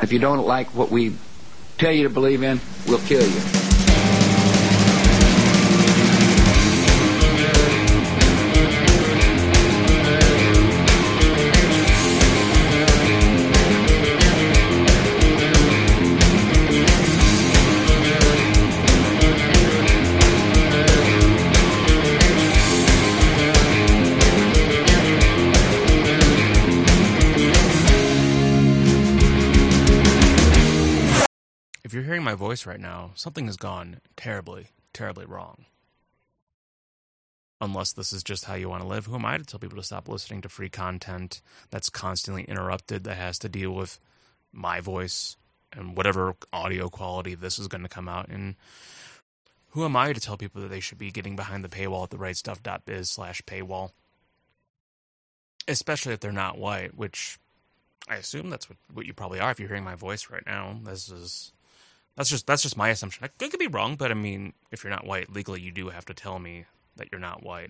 If you don't like what we tell you to believe in, we'll kill you. If you're hearing my voice right now, something has gone terribly, terribly wrong. Unless this is just how you want to live, who am I to tell people to stop listening to free content that's constantly interrupted, that has to deal with my voice and whatever audio quality this is going to come out in? Who am I to tell people that they should be getting behind the paywall at therightstuff.biz/paywall? Especially if they're not white, which I assume that's what you probably are if you're hearing my voice right now. That's just my assumption. I could be wrong, but I mean, if you're not white, legally you do have to tell me that you're not white.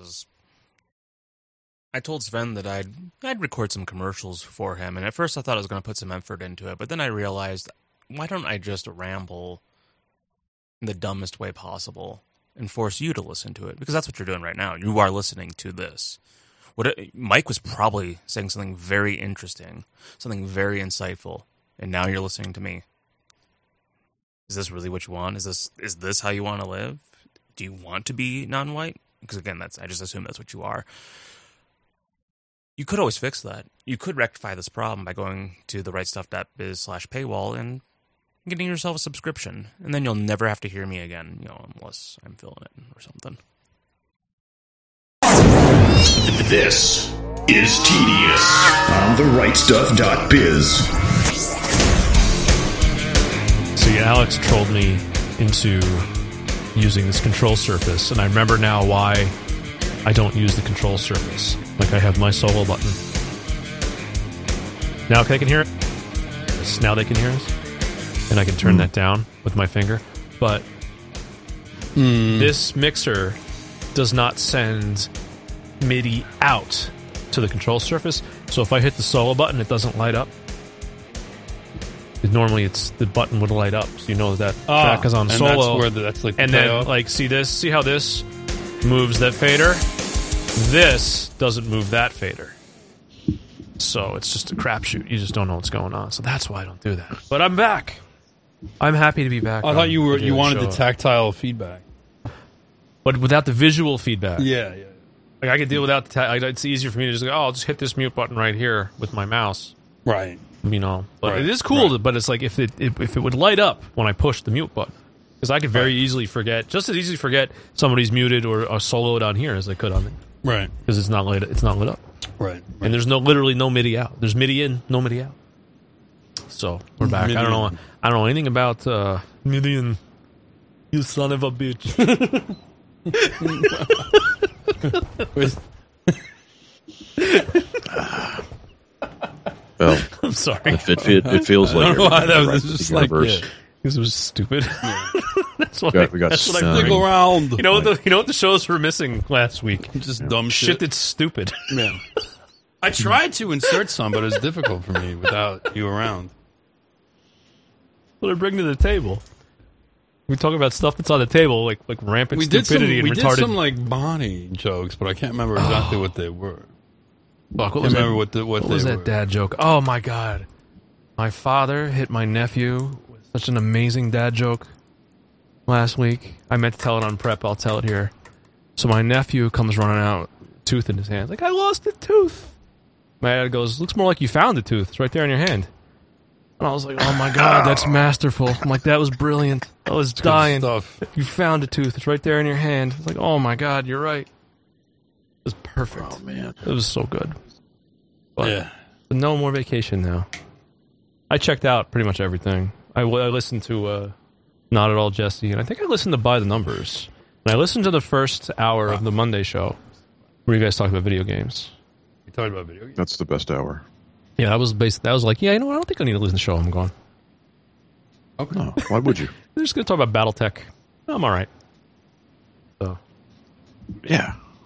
I told Sven that I'd record some commercials for him, and at first I thought I was going to put some effort into it, but then I realized, why don't I just ramble in the dumbest way possible and force you to listen to it? Because that's what you're doing right now. You are listening to this. Mike was probably saying something very interesting, something very insightful, and now you're listening to me. Is this really what you want? Is this how you want to live? Do you want to be non-white? Because again, I just assume that's what you are. You could always fix that. You could rectify this problem by going to therightstuff.biz/paywall and getting yourself a subscription, and then you'll never have to hear me again, unless I'm filling it or something. This is Tedious on therightstuff.biz. See, Alex trolled me into using this control surface, and I remember now why I don't use the control surface. Like, I have my solo button. Now they can hear it. Yes, now they can hear us. And I can turn that down with my finger. But this mixer does not send MIDI out to the control surface. So if I hit the solo button, it doesn't light up. Normally, the button would light up, so you know that track is on solo. That's like and then, like, see how this moves that fader? This doesn't move that fader. So it's just a crapshoot. You just don't know what's going on. So that's why I don't do that. But I'm back. I'm happy to be back. I thought you wanted the tactile feedback, but without the visual feedback. Yeah. Like, I could deal without the. It's easier for me to just go. I'll just hit this mute button right here with my mouse. Right. But it is cool. But it's like if it would light up when I push the mute button, because I could very easily forget, just as easily forget somebody's muted or soloed on here as I could on it. Right. Because it's not lit up. Right. And there's literally no MIDI out. There's MIDI in, no MIDI out. So we're back. I don't know anything about MIDI in. You son of a bitch. Well, I'm sorry. It feels like that was just like because it was stupid. That's what we got that's what I dig around. You know what the shows were missing last week? Just dumb shit that's stupid. Yeah. I tried to insert some, but it was difficult for me without you around. What I bring to the table? We talk about stuff that's on the table, like rampant stupidity and retarded. We did some like Bonnie jokes, but I can't remember exactly what they were. Fuck, what was that dad joke? Oh my god. My father hit my nephew with such an amazing dad joke last week. I meant to tell it on prep, I'll tell it here. So my nephew comes running out, tooth in his hand. Like, I lost a tooth. My dad goes, looks more like you found a tooth. It's right there in your hand. And I was like, oh my god, that's masterful. I'm like, that was brilliant. I was dying. You found a tooth. It's right there in your hand. It's like, oh my god, you're right. It was perfect. Oh, man. It was so good. But yeah. No more vacation now. I checked out pretty much everything. I listened to Not At All Jesse, and I think I listened to By the Numbers. And I listened to the first hour of the Monday show where you guys talk about video games. You talking about video games? That's the best hour. Yeah, that was like, yeah, you know what? I don't think I need to listen to the show. I'm going. Okay. No, why would you? They're just going to talk about BattleTech. I'm all right. So. Yeah.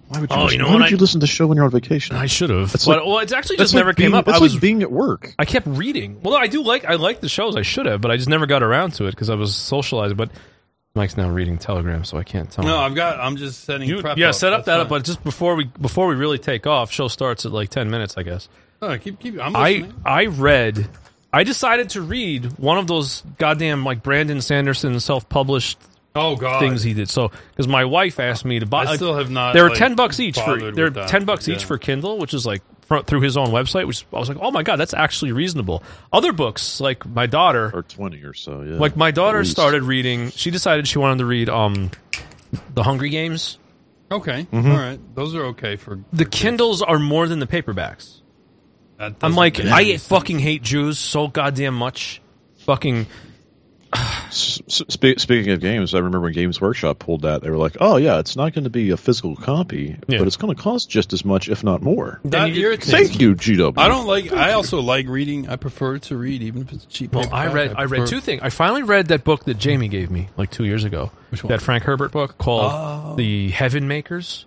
Why would you? Oh, listen? you know Why what would you listen to the show when you're on vacation? I should have. That's But like- well, it's actually That's just like never came being- up. That's I was like being at work. I kept reading. Well, I like the shows. I should have, but I just never got around to it because I was socialized. But Mike's now reading Telegram, so I can't tell No, him. I'm just setting prep up. set up That's up. fine. But just before we really take off, show starts at like 10 minutes, I guess. Oh, keep. I'm listening. I decided to read one of those goddamn like Brandon Sanderson self-published Oh God. things he did. So because my wife asked me to buy, I still have not. they're like, $10 each for bothered they're with that. $10 each Yeah. for Kindle, which is like through his own website. Which I was like, oh my god, that's actually reasonable. Other books, like my daughter, Or 20 or so, yeah. like my daughter At least. started reading. She decided she wanted to read the Hungry Games. Okay, Mm-hmm. all right. Those are okay for The for kids. Kindles are more than the paperbacks. That I'm doesn't like, make I any sense. fucking hate Jews so goddamn much. Fucking Speaking of games, I remember when Games Workshop pulled that. They were like, "Oh yeah, it's not going to be a physical copy, Yeah. but it's going to cost just as much, if not more." That you- irritates Thank me. you, GW. I also like reading. I prefer to read, even if it's a cheap. well, paperback. I read two things. I finally read that book that Jamie gave me like 2 years ago. Which one? That Frank Herbert book called The Heaven Makers.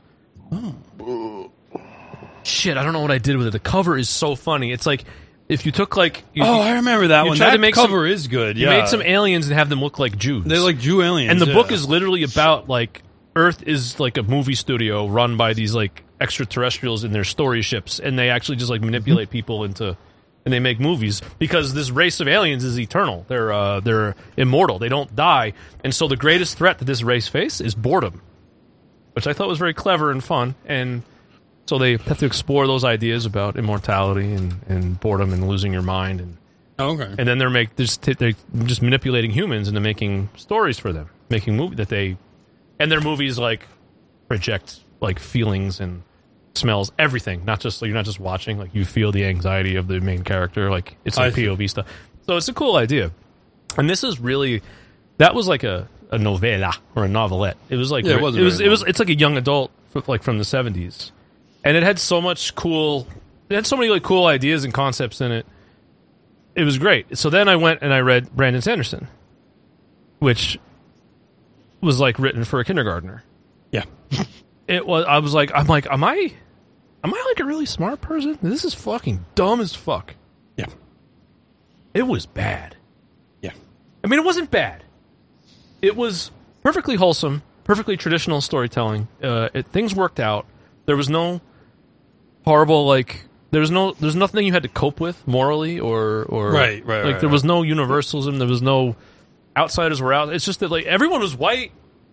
Shit, I don't know what I did with it. The cover is so funny. It's like if you took like you, Oh, I remember that you one. tried That to make cover some- is good. you Yeah, made some aliens and have them look like Jews. They're like Jew aliens, and the yeah. book is literally about like Earth is like a movie studio run by these like extraterrestrials in their story ships, and they actually just like manipulate people into, and they make movies because this race of aliens is eternal. They're immortal. They don't die, and so the greatest threat that this race face is boredom, which I thought was very clever and fun. And so they have to explore those ideas about immortality and boredom and losing your mind and. Okay. And then they're just manipulating humans into making stories for them, making movie that they, and their movies like project like feelings and smells, everything. Not just you're not just watching, like you feel the anxiety of the main character, like it's like I see. POV stuff. So it's a cool idea, and this is really that was like a novella or a novelette. It was like Yeah, it wasn't very long. it's like a young adult like from the 70s, and it had so much cool. It had so many like cool ideas and concepts in it. It was great. So then I went and I read Brandon Sanderson, which was like written for a kindergartner. Yeah. It was. I'm like, am I like a really smart person? This is fucking dumb as fuck. Yeah. It was bad. Yeah. I mean, it wasn't bad. It was perfectly wholesome, perfectly traditional storytelling. Things worked out. There was no horrible like. There's nothing you had to cope with morally or Right, like there was no universalism. There was no outsiders were out. It's just that like everyone was white.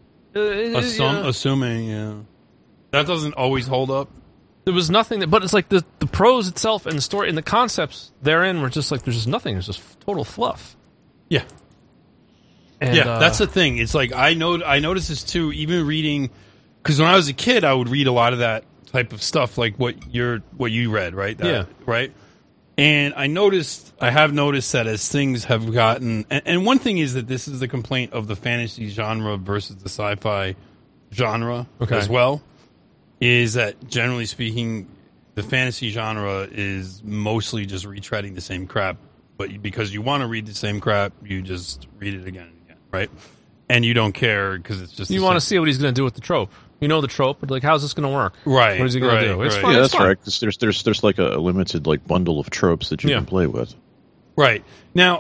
Assuming, yeah. That doesn't always hold up. There was nothing that, but it's like the prose itself and the story and the concepts therein were just like there's just nothing. It's just total fluff. Yeah. And, Yeah, that's the thing. It's like I noticed this too. Even reading, because when I was a kid, I would read a lot of that type of stuff, like what you read, right? Yeah. Right. And I have noticed that as things have gotten, and one thing is that this is the complaint of the fantasy genre versus the sci-fi genre as well, is that generally speaking, the fantasy genre is mostly just retreading the same crap, but because you want to read the same crap, you just read it again and again, right? And you don't care because it's just you want to see what he's going to do with the trope. You know the trope, but like, how's this going to work? Right, What is he going right, to do? It's right. fun. Yeah, it's that's fun. right. 'Cause there's like a limited like bundle of tropes that you Yeah. can play with. Right. Now,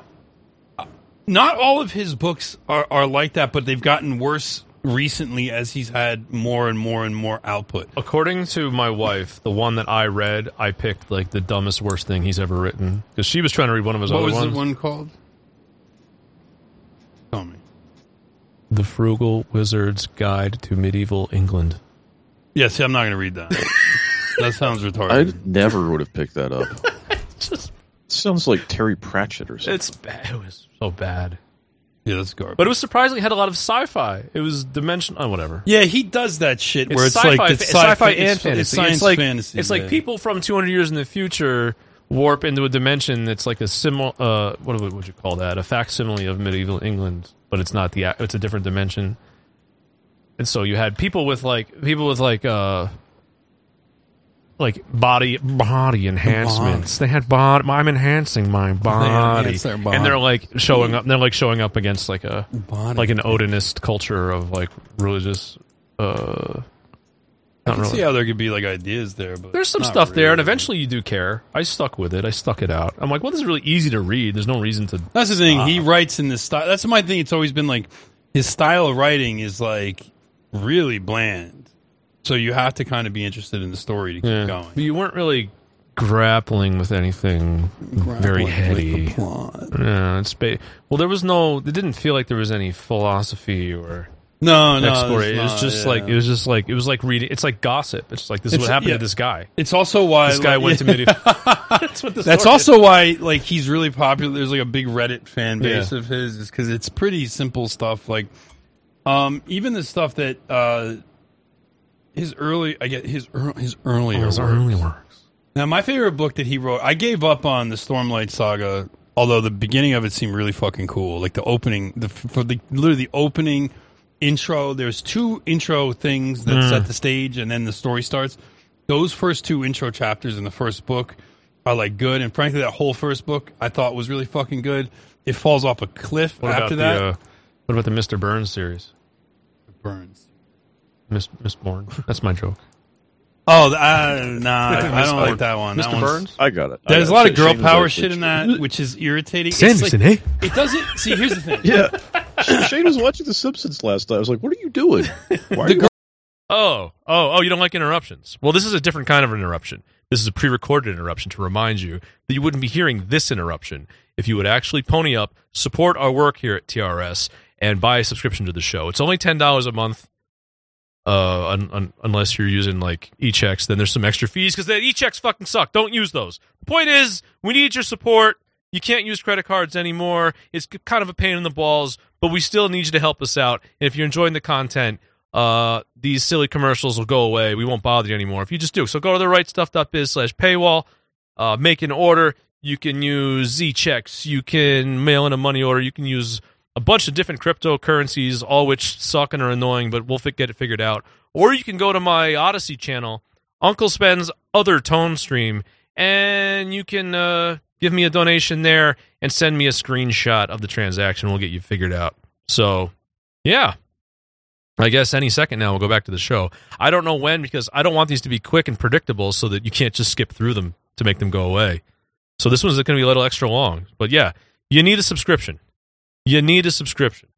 not all of his books are like that, but they've gotten worse recently as he's had more and more and more output. According to my wife, the one that I read, I picked like the dumbest, worst thing he's ever written because she was trying to read one of his What other was ones. the one called? Tell me. The Frugal Wizard's Guide to Medieval England. Yeah, see, I'm not going to read that. That sounds retarded. I never would have picked that up. Just, Sounds like Terry Pratchett or something. it's bad. It was so bad. Yeah, that's garbage. But it was surprisingly had a lot of sci-fi. It was dimension. Oh, whatever. Yeah, he does that shit where it's sci-fi, like it's sci-fi and it's fantasy. science it's like fantasy. it's like yeah. people from 200 years in the future warp into a dimension that's like a what would you call that? A facsimile of medieval England, but it's not it's a different dimension. And so you had people with body enhancements. They had body. I'm enhancing my body, enhance their body. and they're like showing up. They're like showing up against like a Body. like an Odinist culture of like religious I can see how there could be like ideas there, but there's some not stuff there, and really. eventually you do care. I stuck with it. I stuck it out. I'm like, well, this is really easy to read. There's no reason to. That's the thing. He writes in this style. That's my thing. It's always been like his style of writing is like really bland. So you have to kind of be interested in the story to keep going. But you weren't really grappling with anything very heady. Yeah, well, there was no. It didn't feel like there was any philosophy or. No, exploration. It was just like it was like reading. It's like gossip. It's like this is what happened to this guy. It's also why this guy went to medieval. That's what That's also why like he's really popular. There's like a big Reddit fan base of his, is because it's pretty simple stuff. Like, even the stuff that his early works. Now, my favorite book that he wrote, I gave up on the Stormlight Saga, although the beginning of it seemed really fucking cool. Like the opening, literally the opening. Intro, there's 2 intro things that set the stage and then the story starts. Those first 2 intro chapters in the first book are like good, and frankly that whole first book I thought was really fucking good. It falls off a cliff after that. What about the Mr. Burns series? Burns. Miss Bourne. That's my joke. Oh, I don't like that one. Mr. Burns? I got it. There's a lot of girl power shit in that, which is irritating. Sanderson, like, it doesn't... See, here's the thing. Yeah. Shane was watching The Simpsons last night. I was like, what are you doing? Why are you Oh, you don't like interruptions. Well, this is a different kind of interruption. This is a pre-recorded interruption to remind you that you wouldn't be hearing this interruption if you would actually pony up, support our work here at TRS, and buy a subscription to the show. It's only $10 a month. Unless you're using like e-checks, then there's some extra fees because the e-checks fucking suck. Don't use those. The point is, we need your support. You can't use credit cards anymore. It's kind of a pain in the balls, but we still need you to help us out. And if you're enjoying the content, these silly commercials will go away. We won't bother you anymore if you just do. So go to therightstuff.biz/paywall, make an order. You can use e-checks. You can mail in a money order. You can use a bunch of different cryptocurrencies, all which suck and are annoying, but we'll get it figured out. Or you can go to my Odyssey channel, Uncle Spen's Other Tone Stream, and you can give me a donation there and send me a screenshot of the transaction. We'll get you figured out. So, yeah. I guess any second now we'll go back to the show. I don't know when, because I don't want these to be quick and predictable so that you can't just skip through them to make them go away. So this one's going to be a little extra long. But yeah, you need a subscription. You need a subscription.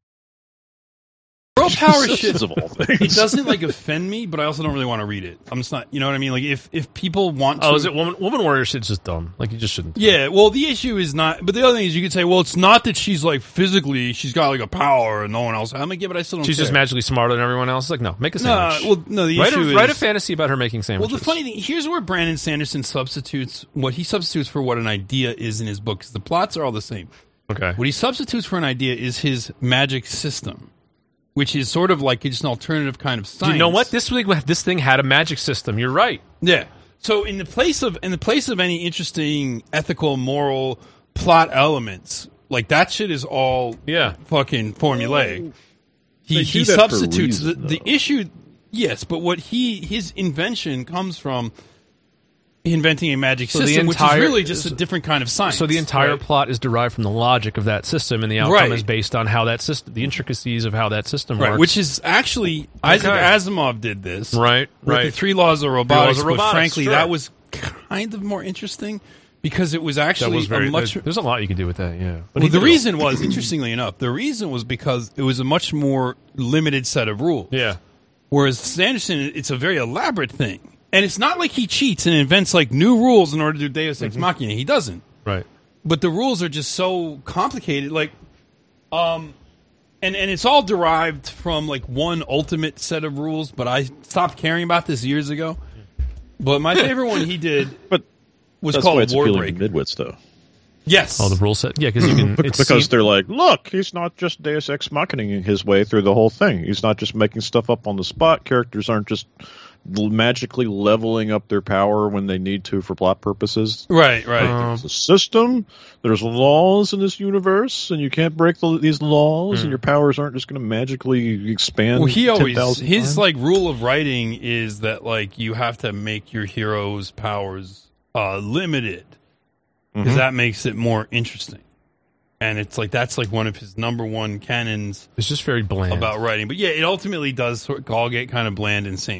Girl power shit. Of all things. It doesn't like offend me, but I also don't really want to read it. I'm just not, you know what I mean? Like if people want to. Oh, is it woman warrior shit's just dumb? Like you just shouldn't. Yeah, well, the issue is not. But the other thing is, you could say, well, it's not that she's like physically, she's got like a power and no one else. I'm like, yeah, but I still don't. She's care. just magically smarter than everyone else. Like, no, make a sandwich. The write issue is write a fantasy about her making sandwiches. Well, the funny thing, here's where Brandon Sanderson substitutes for what an idea is in his book, because the plots are all the same. Okay. What he substitutes for an idea is his magic system, which is sort of like just an alternative kind of science. You know what? This thing had a magic system. You're right. Yeah. So in the place of any interesting ethical, moral plot elements, like that shit is all fucking formulaic. He substitutes the issue. Yes, but what his invention comes from inventing a magic system, which is really just a different kind of science. So the entire plot is derived from the logic of that system, and the outcome is based on how that system, the intricacies of how that system works. Which is actually Isaac Asimov did this, right? With the 3 laws of robotics. But frankly, that was kind of more interesting because it was actually There's a lot you can do with that, yeah. But the reason was, interestingly enough, because it was a much more limited set of rules. Yeah. Whereas Sanderson, it's a very elaborate thing. And it's not like he cheats and invents like new rules in order to do Deus Ex Machina. He doesn't. Right. But the rules are just so complicated. Like, and it's all derived from like one ultimate set of rules. But I stopped caring about this years ago. But my favorite one he did was called Warbreaker. Midwits, though. Yes. Oh, the rule set. Yeah, because you can. Because they're like, look, he's not just Deus Ex Machining his way through the whole thing. He's not just making stuff up on the spot. Characters aren't just magically leveling up their power when they need to for plot purposes. Right. There's a system. There's laws in this universe, and you can't break these laws, and your powers aren't just going to magically expand. Well, his like rule of writing is that like you have to make your hero's powers limited, because that makes it more interesting. And it's like that's like one of his number one canons. It's just very bland about writing, but yeah, it ultimately does all get kind of bland and samey.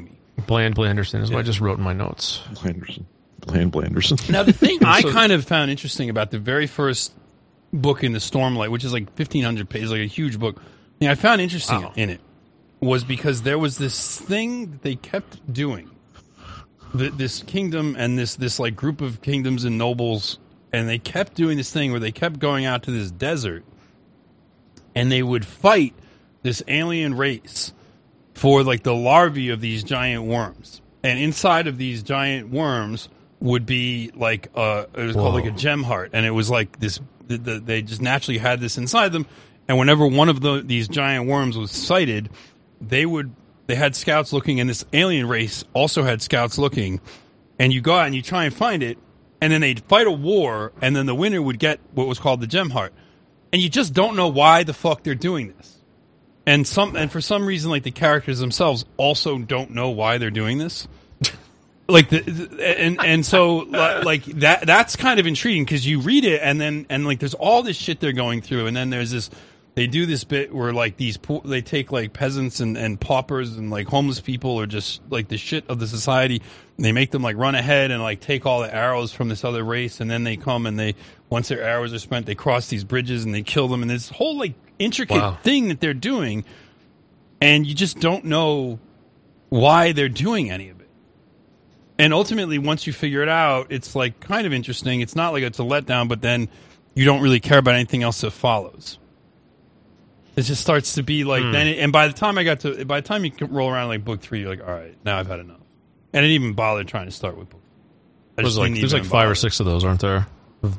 Blanderson is what I just wrote in my notes. Blanderson. Now, the thing I kind of found interesting about the very first book in the Stormlight, which is like 1,500 pages, like a huge book, I found interesting in it was because there was this thing that they kept doing. This kingdom and this like group of kingdoms and nobles, and they kept doing this thing where they kept going out to this desert, and they would fight this alien race for like the larvae of these giant worms, and inside of these giant worms would be like it was called like a gem heart, and it was like this. They just naturally had this inside them, and whenever one of these giant worms was sighted, they had scouts looking, and this alien race also had scouts looking, and you go out and you try and find it, and then they'd fight a war, and then the winner would get what was called the gem heart, and you just don't know why the fuck they're doing this. And for some reason, like the characters themselves also don't know why they're doing this. Like so like that's kind of intriguing because you read it and like there's all this shit they're going through, and then there's this. They do this bit where like they take like peasants and paupers and like homeless people or just like the shit of the society, and they make them like run ahead and like take all the arrows from this other race, and then they come and once their arrows are spent, they cross these bridges and they kill them, and this whole like intricate thing that they're doing, and you just don't know why they're doing any of it. And ultimately, once you figure it out, it's like kind of interesting. It's not like it's a letdown, but then you don't really care about anything else that follows. It just starts to be like and by the time you can roll around like book 3, you're like, all right, now I've had enough. And I didn't even bother trying to start with book 3. There's like 5 or 6 of those, aren't there?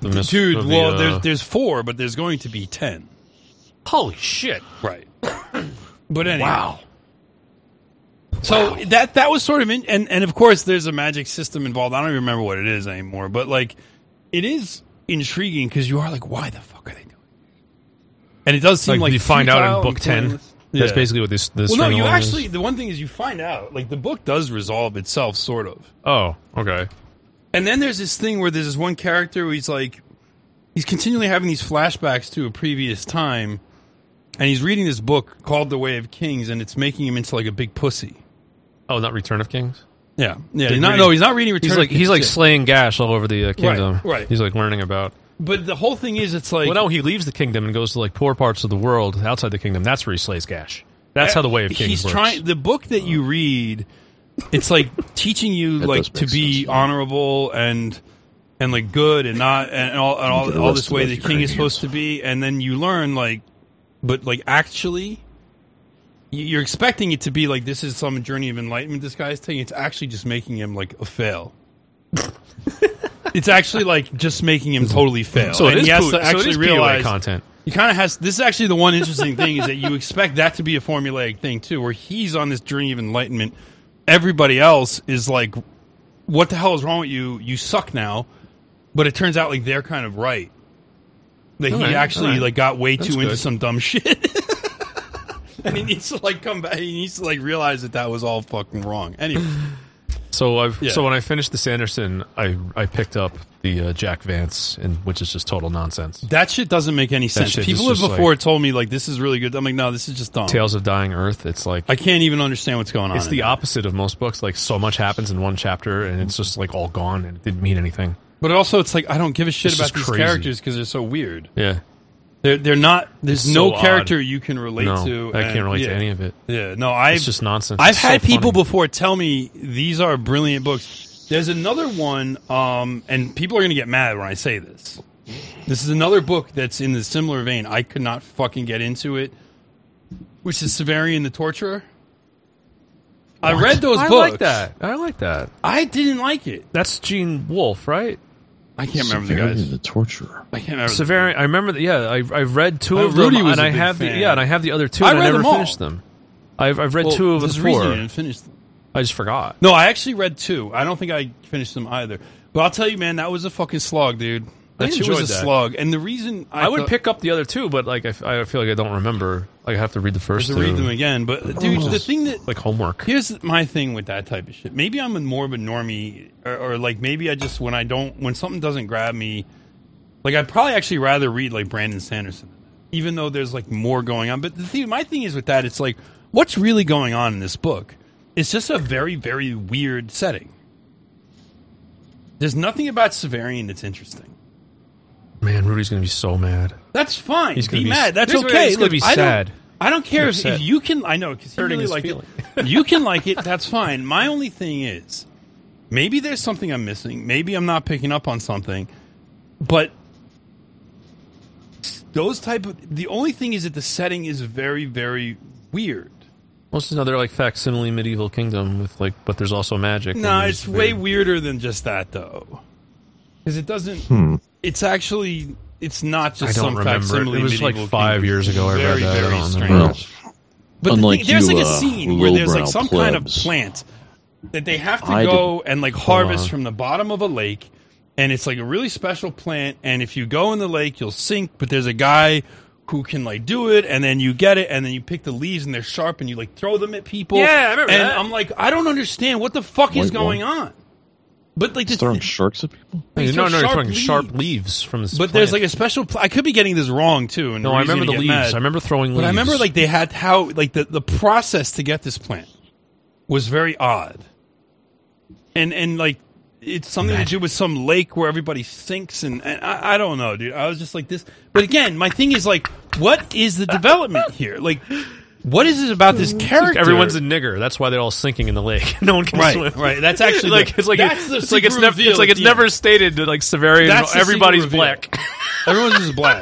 There's 4, but there's going to be 10. Holy shit! Right. But anyway. Wow. So that was sort of and of course there's a magic system involved. I don't even remember what it is anymore, but like it is intriguing because you are like, why the fuck are they doing it? And it does seem like you find out in book 10. That's basically what this. Well, no, you actually the one thing is you find out like the book does resolve itself, sort of. Oh, okay. And then there's this thing where there's this one character where he's continually having these flashbacks to a previous time, and he's reading this book called The Way of Kings, and it's making him into like a big pussy. Oh, not Return of Kings? Yeah. He's not reading Return of Kings. He's like slaying Gash all over the kingdom. Right. He's like learning about. But the whole thing is, it's like... Well, no, he leaves the kingdom and goes to like poor parts of the world outside the kingdom. That's where he slays Gash. That's how The Way of Kings works. The book that you read, it's like teaching you like to be honorable and like good and not and all this way the king is supposed to be, and then you learn like, but like actually, you're expecting it to be like this is some journey of enlightenment this guy's taking. It's actually just making him like a fail. It's actually like just making him totally fail. So he has to actually realize content. He kind of has. This is actually the one interesting thing is that you expect that to be a formulaic thing too, where he's on this journey of enlightenment. Everybody else is like, "What the hell is wrong with you? You suck now." But it turns out like they're kind of right. That he actually like got way too into some dumb shit, and he needs to like come back. He needs to like realize that was all fucking wrong. Anyway. So when I finished the Sanderson, I picked up the Jack Vance, which is just total nonsense. That shit doesn't make any sense. People have before told me like this is really good. I'm like, no, this is just dumb. Tales of Dying Earth. It's like I can't even understand what's going on. It's the opposite of most books. Like so much happens in one chapter, and it's just like all gone, and it didn't mean anything. But also, it's like I don't give a shit about these characters because they're so weird. Yeah. They're not. There's no character you can relate to. I can't relate to any of it. Yeah, no. It's just nonsense. I've had people before tell me these are brilliant books. There's another one, and people are going to get mad when I say this. This is another book that's in the similar vein. I could not fucking get into it, which is Severian the Torturer. I read those books. I like that. I didn't like it. That's Gene Wolfe, right? I can't remember the guys. The Torturer. I can't remember. Severian. I remember. I've read 2 of Rudy them, was and a big I have fan. and I have the other 2. And I never finished them. I've read 2 of the 4. Reason you didn't finish them. I just forgot. No, I actually read 2. I don't think I finished them either. But I'll tell you, man, that was a fucking slog, dude. That shit was a slog. And the reason I would pick up the other 2, but like I feel like I don't remember. Like I have to read the first 2. Read them again. But dude, the thing that like homework. Here's my thing with that type of shit. Maybe I'm more of a normie, or like maybe I just when something doesn't grab me, like I'd probably actually rather read like Brandon Sanderson, even though there's like more going on. But my thing is with that, it's like what's really going on in this book. It's just a very, very weird setting. There's nothing about Severian that's interesting. Man, Rudy's going to be so mad. That's fine. He's gonna be mad. That's he's okay. He's going to be sad. I don't care if you can. I know because Hurting really his like feeling. it. You can like it. That's fine. My only thing is, maybe there's something I'm missing. Maybe I'm not picking up on something. But those type of the only thing is that the setting is very, very weird. Well, it's another like facsimile medieval kingdom with like, but there's also magic. No, it's way weirder than just that though, because it doesn't. It's actually. It's not just I don't some remember. facsimile. It was like medieval 5 kingdom. years ago. I read Very, that. I very don't strange. remember. But the Unlike thing, there's you, like a scene where there's like lowbrow some kind of plebs. plant that they have to I go and like harvest on. from the bottom of a lake, and it's like a really special plant. And if you go in the lake, you'll sink. But there's a guy who can like do it, and then you get it, and then you pick the leaves, and they're sharp, and you like throw them at people. Yeah, I remember and that. I'm like, I don't understand what the fuck is White going one. on. But like, Throwing sharks at people? they No, throw you're throwing leaves. sharp leaves from this. But there's like plant. a special. I could be getting this wrong too. And No, I Rudy's remember the gonna leaves. get mad. I remember throwing leaves. But I remember like they had how like the process to get this plant was very odd, and like it's something to do with some lake where everybody sinks, and I don't know, dude. I was just like this. But again, my thing is like, what is the development here? Like, what is it about this character? everyone's a nigger. That's why they're all sinking in the lake. No one can swim. right. That's actually Like the, it's like that's the it's like it's super never reveal it's like at it's the never end. stated that like Severian. That's the Everybody's secret reveal. black. Everyone's just black.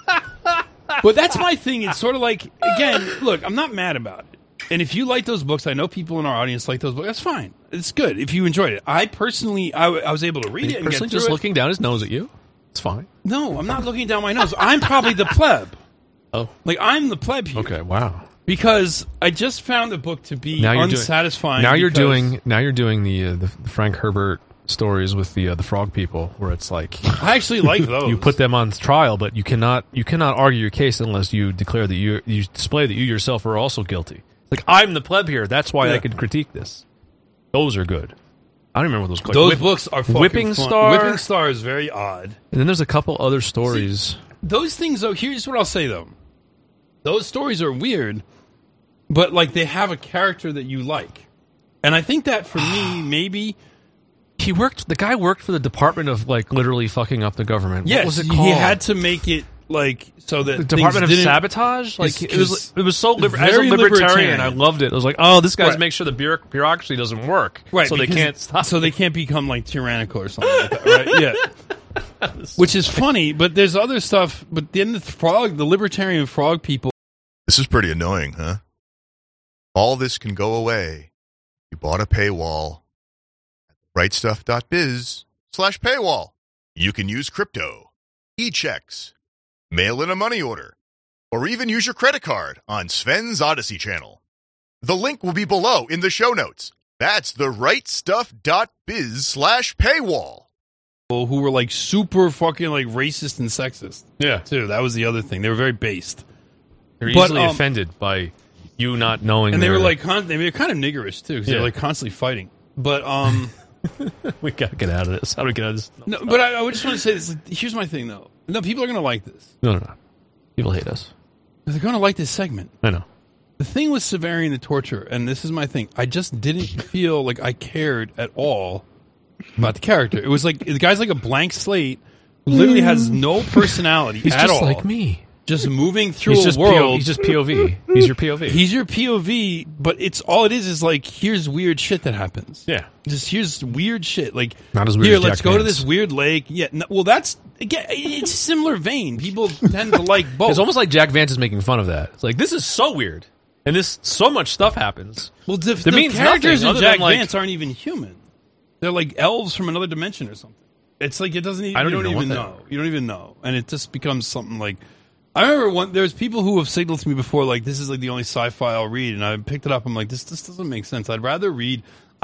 But that's my thing. It's sort of like, again, look, I'm not mad about it. And if you like those books, I know people in our audience like those books. That's fine. It's good if you enjoyed it. I personally, I was able to read it and get Personally, through just it. looking down his nose at you. It's fine. No, I'm not looking down my nose. I'm probably the pleb. Oh, Like, I'm the pleb here. okay. Wow. Because I just found the book to be Now you're unsatisfying. Now you're because doing the Frank Herbert stories with the frog people, where it's like I actually like those. you put them on trial, but you cannot argue your case unless you declare that you display that you yourself are also guilty. Like, I'm the pleb here. That's why Yeah. I can critique this. Those are good. I don't remember what those called. Those books are fucking Whipping fun. Star. Whipping Star is very odd. And then there's a couple other stories. Those things, though, here's what I'll say, though. Those stories are weird, but, like, they have a character that you like. And I think that, for me, maybe... The guy worked for the Department of, like, literally fucking up the government. Yes, What was it called? he had to make it, like, so that The Department of things didn't- Sabotage? Like, It's- it was so as a very libertarian, I loved it. I was like, oh, this guy's Right. make sure the bureaucracy doesn't work. Right, So they because- can't stop. So they can't become, like, tyrannical or something like that, right? Yeah. Which is funny, but there's other stuff. But then the libertarian frog people... This is pretty annoying, huh? All this can go away. You bought a paywall at rightstuff.biz/paywall. You can use crypto, e-checks, mail in a money order, or even use your credit card on Sven's Odyssey channel. The link will be below in the show notes. That's the rightstuff.biz/paywall. who were like super fucking like racist and sexist yeah. too. That was the other thing. They were very based, They're But, easily offended by you not knowing. and they were their- like they were kind of niggerish too because they Yeah. were like constantly fighting. But we gotta get out of this. How do we get out of this? no, but I would just want to say this. Like, here's my thing though. No, people are gonna like this. No. People hate us. They're gonna like this segment. I know. The thing with Severian the Torture, and this is my thing, I just didn't feel like I cared at all about the character. It was like the guy's like a blank slate who literally has no personality He's at just all. like me. Just moving through He's a just world. he's just POV. He's your POV. He's your POV, but it's all it is like here's weird shit that happens. yeah. Just here's weird shit. Like Not as weird here, as let's Jack go to Vance. this weird lake. Yeah, no, well, that's again, it's a similar vein. People tend to like both. It's almost like Jack Vance is making fun of that. It's like, this is so weird, and so much stuff happens. well, the means characters nothing in other Jack than, like- Vance aren't even human. They're like elves from another dimension or something. It's like it doesn't. Even, I don't you even don't even know know. what they You don't even know, and it just becomes something like. I remember there's people who have signaled to me before, like this is like the only sci-fi I'll read, and I picked it up. I'm like, this doesn't make sense. I'd rather read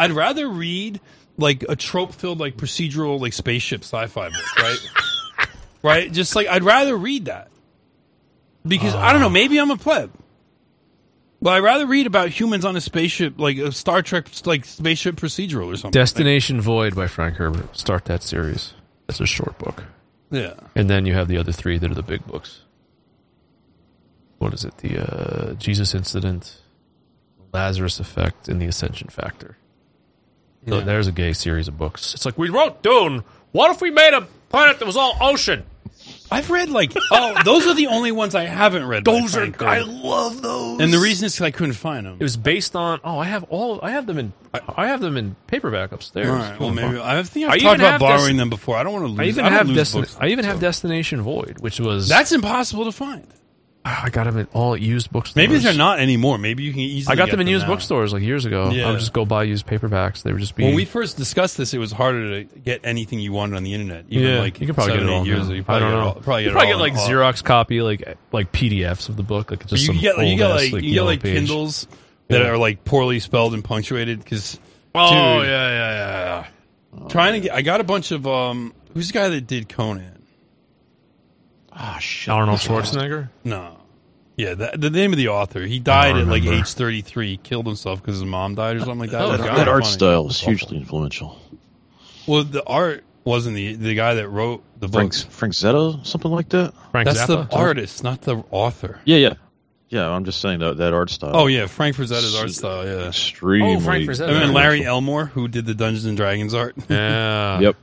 like a trope-filled like procedural like spaceship sci-fi book, right? Right? Just like I'd rather read that because I don't know. Maybe I'm a pleb, but I'd rather read about humans on a spaceship, like a Star Trek like spaceship procedural or something. Destination Void by Frank Herbert. Start that series. It's a short book. Yeah. And then you have the other three that are the big books. What is it? The Jesus Incident, Lazarus Effect and the Ascension Factor. So there's a gay series of books. It's like, we wrote Dune. What if we made a planet that was all ocean? I've read those are the only ones I haven't read. I love those. And the reason is because I couldn't find them. It was based on. I have them in paperback upstairs. All right. Well, maybe I think I I've even talked about have borrowing them before. I don't want to lose. I even have Destination Void, which was that's impossible to find. I got them in all used bookstores. Maybe they're not anymore. Maybe you can easily. I got them in used now. bookstores like years ago. Yeah. I would just go buy used paperbacks. They were just being. When we first discussed this, it was harder to get anything you wanted on the internet. Even like you can probably 7, get it 8 all. years Now. ago. I don't know. Probably get like Xerox copy, like PDFs of the book. Like just you some get yellow like page. Kindles that are like poorly spelled and punctuated because. Yeah. I got a bunch of who's the guy that did Conan? Ah, shit. Arnold Schwarzenegger. No. Yeah, the name of the author. He died at like age 33. Killed himself because his mom died or something like that. That art style was hugely influential. Well, the art wasn't the guy that wrote the books. Frank Zeta, something like that. That's Zappa? the artist, not the author. Yeah. I'm just saying that art style. Oh yeah, Frank Frazetta's art style. Yeah, extremely. Frank Frazetta. And Larry Elmore, who did the Dungeons and Dragons art. Yeah. Yep.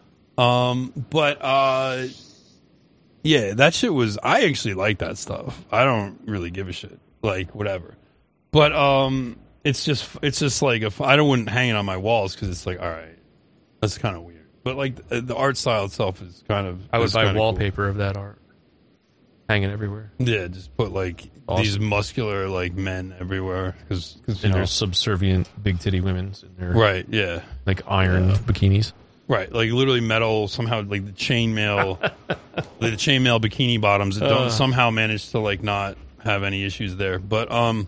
Yeah, that shit was. I actually like that stuff. I don't really give a shit. Like whatever. But it's just like I wouldn't hang it on my walls because it's like, all right, that's kind of weird. But like the art style itself is kind of. I would buy wallpaper of that art, hanging everywhere. Yeah, just put like these muscular like men everywhere because there's subservient big titty women in there, right? Yeah, like iron bikinis. Right, like literally metal. Somehow, like the chainmail, the chainmail bikini bottoms that don't somehow manage to like not have any issues there. But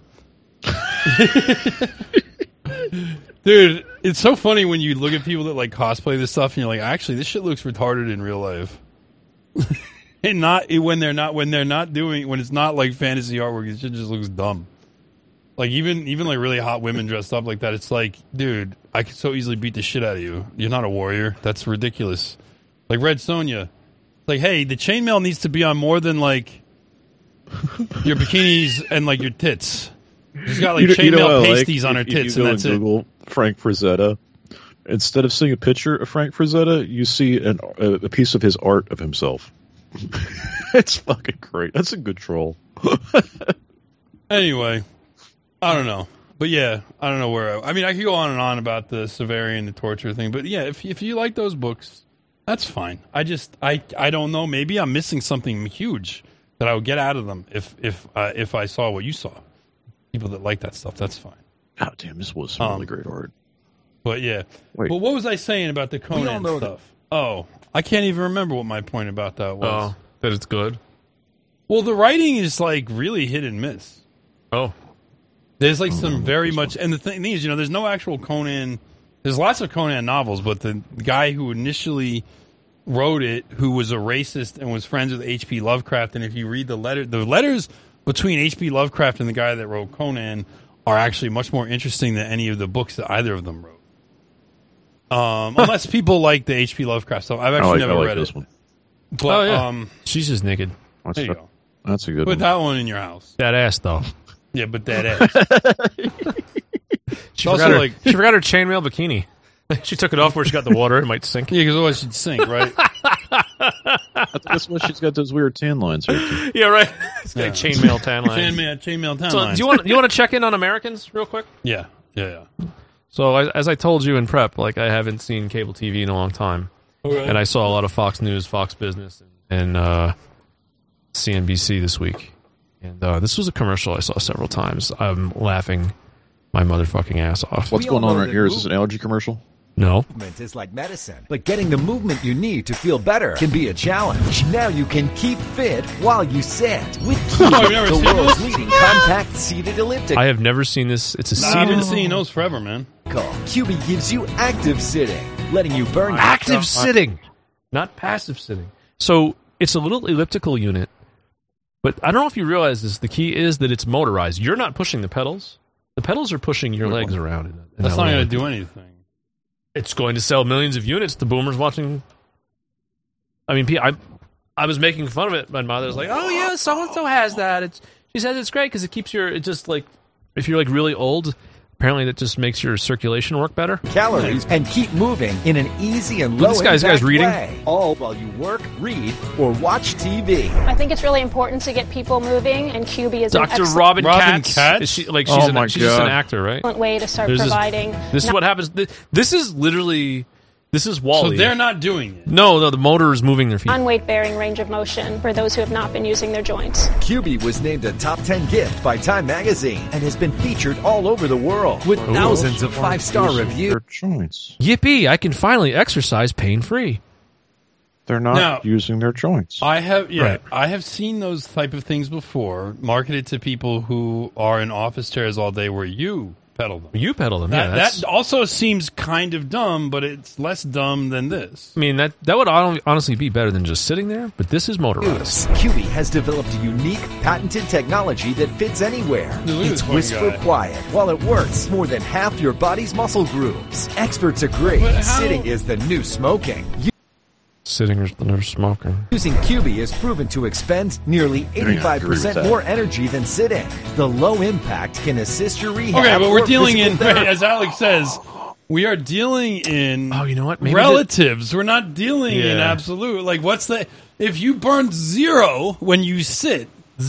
dude, it's so funny when you look at people that like cosplay this stuff, and you're like, actually, this shit looks retarded in real life. And when it's not like fantasy artwork, it shit just looks dumb. Like even like really hot women dressed up like that, it's like, dude, I could so easily beat the shit out of you. You're not a warrior. That's ridiculous. Like Red Sonja, like, hey, the chainmail needs to be on more than like your bikinis and like your tits. She's got like chainmail pasties on her tits, and that's Google Frank Frazetta. Instead of seeing a picture of Frank Frazetta, you see a piece of his art of himself. It's fucking great. That's a good troll. Anyway. I don't know. But yeah, I don't know where... I mean, I could go on and on about the Severian, the torture thing. But yeah, if you like those books, that's fine. I don't know. Maybe I'm missing something huge that I would get out of them if I saw what you saw. People that like that stuff, that's fine. God damn, this was some really great art. But yeah. Wait. But what was I saying about the Conan stuff? Oh, I can't even remember what my point about that was. Oh, that it's good? Well, the writing is like really hit and miss. Oh. There's like some very much, and the thing is, there's no actual Conan. There's lots of Conan novels, but the guy who initially wrote it, who was a racist and was friends with H.P. Lovecraft, and if you read the letters between H.P. Lovecraft and the guy that wrote Conan are actually much more interesting than any of the books that either of them wrote. Unless people like the H.P. Lovecraft stuff, I've actually never read this one. But she's just naked. There you go. That's a good Put one. that one in your house. That ass though. Yeah, but that ass. She forgot her chainmail bikini. She took it off where she got the water. It might sink. Yeah, because otherwise she'd sink, right? That's why she's got those weird tan lines right there. Yeah, right. It's got chainmail tan lines. Chainmail tan So lines. do you want to check in on Americans real quick? Yeah. So as I told you in prep, like I haven't seen cable TV in a long time, and I saw a lot of Fox News, Fox Business, and CNBC this week. And this was a commercial I saw several times. I'm laughing my motherfucking ass off. What's going on right here? Is this an allergy commercial? No. Movement is like medicine, but getting the movement you need to feel better can be a challenge. Now you can keep fit while you sit with Cubi, the world's leading compact seated elliptical. I have never seen this. It's a I've been seated... seeing those forever, man. Cubi gives you active sitting, letting you burn Active sitting, not passive sitting. So it's a little elliptical unit, but I don't know if you realize this. The key is that it's motorized. You're not pushing the pedals. The pedals are pushing your legs around. That's not going to do anything. It's going to sell millions of units. The boomers watching. I mean, I was making fun of it. My mother was like, "Oh yeah, so and so has that." She says it's great because it keeps your. It's just like if you're like really old. Apparently that just makes your circulation work better. Calories and keep moving in an easy and low This guy's reading way, all while you work, read, or watch TV. I think it's really important to get people moving, and QB is Dr. an Robin Katz? Is she, like, she's, she's just an actor, right? excellent way to start There's providing. This is what happens. This is literally... This is Wall-E. So they're not doing it. No, the motor is moving their feet. Non-weight-bearing range of motion for those who have not been using their joints. QB was named a top 10 gift by Time Magazine and has been featured all over the world with thousands of 5-star reviews. Their joints. Yippee! I can finally exercise pain-free. They're not Now, using their joints. I have, Right. I have seen those type of things before, marketed to people who are in office chairs all day, where you pedal them. You pedal them, yeah. That also seems kind of dumb, but it's less dumb than this. I mean, that would honestly be better than just sitting there, but this is motorized. QB has developed a unique, patented technology that fits anywhere. Look at It's this one whisper guy. quiet while it works more than half your body's muscle groups. Experts agree. But how- Sitting is the new smoking. Sitting is the new smoking. Using QB is proven to expend nearly agree with 85% that. more energy than sitting. The low impact can assist your rehab. Okay, but or we're dealing in, physical therapy. as Alex says, we are dealing in Oh, you know what? Maybe relatives. We're not dealing in Yeah. absolute. Like, what's the... If you burn 0 when you sit,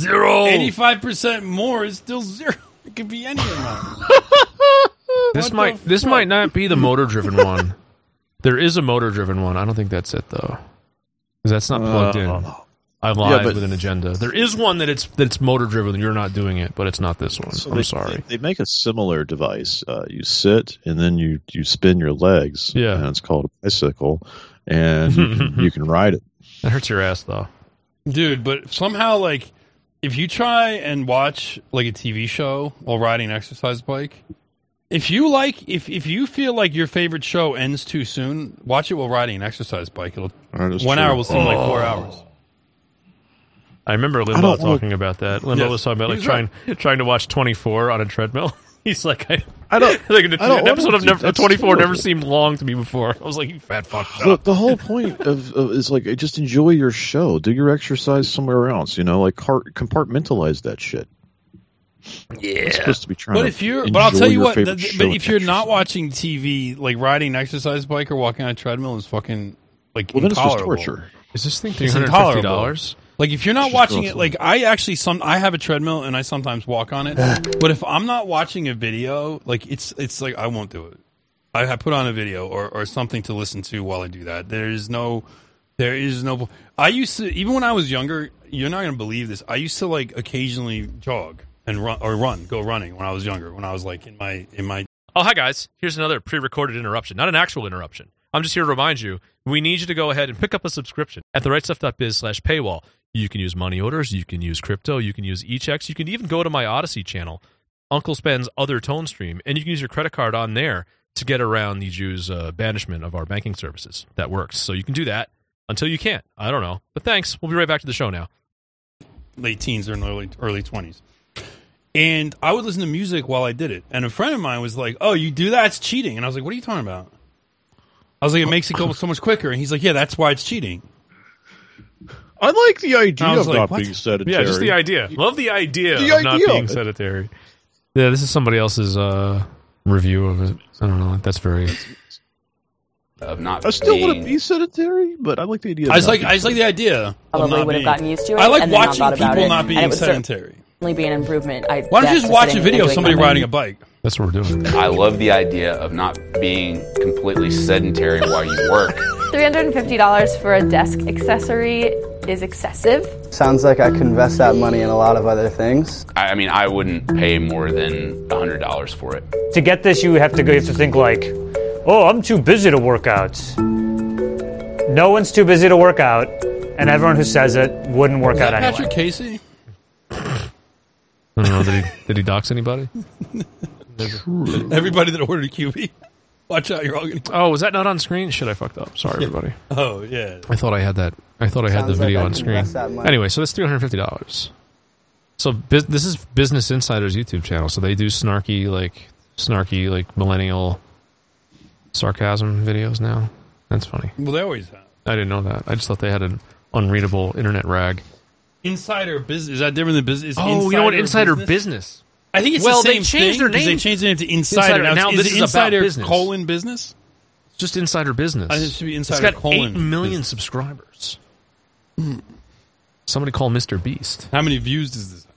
85% more is still 0. It could be any amount. This What the might fuck? might not be the motor-driven one. There is a motor-driven one. I don't think that's it, though. Because that's not plugged in. I'm live but- with an agenda. There is one that's motor-driven and you're not doing it, but it's not this one. So I'm sorry. They make a similar device. You sit and then you spin your legs. Yeah. And it's called a bicycle, and you can ride it. That hurts your ass, though. Dude, but somehow, like, if you try and watch, like, a TV show while riding an exercise bike, if you feel like your favorite show ends too soon, watch it while riding an exercise bike. That is 1 true. hour will seem like 4 hours. I remember Limbaugh don't wanna- talking about that. Limbaugh Yes. was talking about, like, He's right. trying to watch 24 on a treadmill. He's like, I don't. like I don't an episode wanna of do- never, that's 24 never horrible. seemed long to me before. I was like, you fat fuck. The whole point of is like just enjoy your show. Do your exercise somewhere else. Like compartmentalize that shit. It's supposed to be trying. But I'll tell you what. But if you're not watching TV, like riding an exercise bike or walking on a treadmill is fucking like well, then it's just intolerable. torture. Is this thing It's $350? Like if you're not It's just watching it, awesome. like I have a treadmill and I sometimes walk on it. But if I'm not watching a video, like it's like I won't do it. I put on a video or something to listen to while I do that. There is no. I used to, even when I was younger. You're not gonna believe this. I used to like occasionally jog and go running when I was younger. When I was like in my. Oh, hi, guys. Here's another pre-recorded interruption, not an actual interruption. I'm just here to remind you, we need you to go ahead and pick up a subscription at therightstuff.biz/paywall. You can use money orders, you can use crypto, you can use eChecks, you can even go to my Odyssey channel, Uncle Spen's other tone stream, and you can use your credit card on there to get around the Jews' banishment of our banking services. That works. So you can do that until you can't. I don't know. But thanks. We'll be right back to the show now. Late teens or in the early 20s. And I would listen to music while I did it. And a friend of mine was like, oh, you do that? It's cheating. And I was like, what are you talking about? I was like, it makes it go so much quicker. And he's like, yeah, that's why it's cheating. I like the idea I was of like, not what? being sedentary. Yeah, just the idea. Love the idea The of not idea being of it. sedentary. Yeah, this is somebody else's review of it. I don't know. That's very... Of not I still want to being- be sedentary, but I like the idea. Of I just not like being the idea. of Probably not would have being- gotten used to it. I like and then not watching thought about people it, not and being it would sedentary. certainly be an improvement. Why don't you just watch a video of somebody riding a bike? That's what we're doing. I love the idea of not being completely sedentary while you work. $350 for a desk accessory is excessive. Sounds like I could invest that money in a lot of other things. I mean, I wouldn't pay more than $100 for it. To get this, you have to think like, oh, I'm too busy to work out. No one's too busy to work out, and everyone who says it wouldn't work out anyway. Patrick Casey? I don't know. Did he dox anybody? Everybody that ordered a QB. Watch out, you're all going to... Oh, was that not on screen? Shit, I fucked up. Sorry, everybody. Oh, yeah. I thought I had that. I thought I had the Sounds like video I on can screen. invest that money. Anyway, so that's $350. So this is Business Insider's YouTube channel. So they do snarky millennial sarcasm videos now. That's funny. Well, they always have. I didn't know that. I just thought they had an unreadable internet rag. Insider business. Is that different than business? Oh, you know what? Insider business. I think it's well, the same they changed their thing, 'cause name. they changed their name to Insider. Now is this it is Insider about business. colon business? It's just Insider Business. It should be Insider It's got colon 8 million business. subscribers. Somebody call Mr. Beast. How many views does this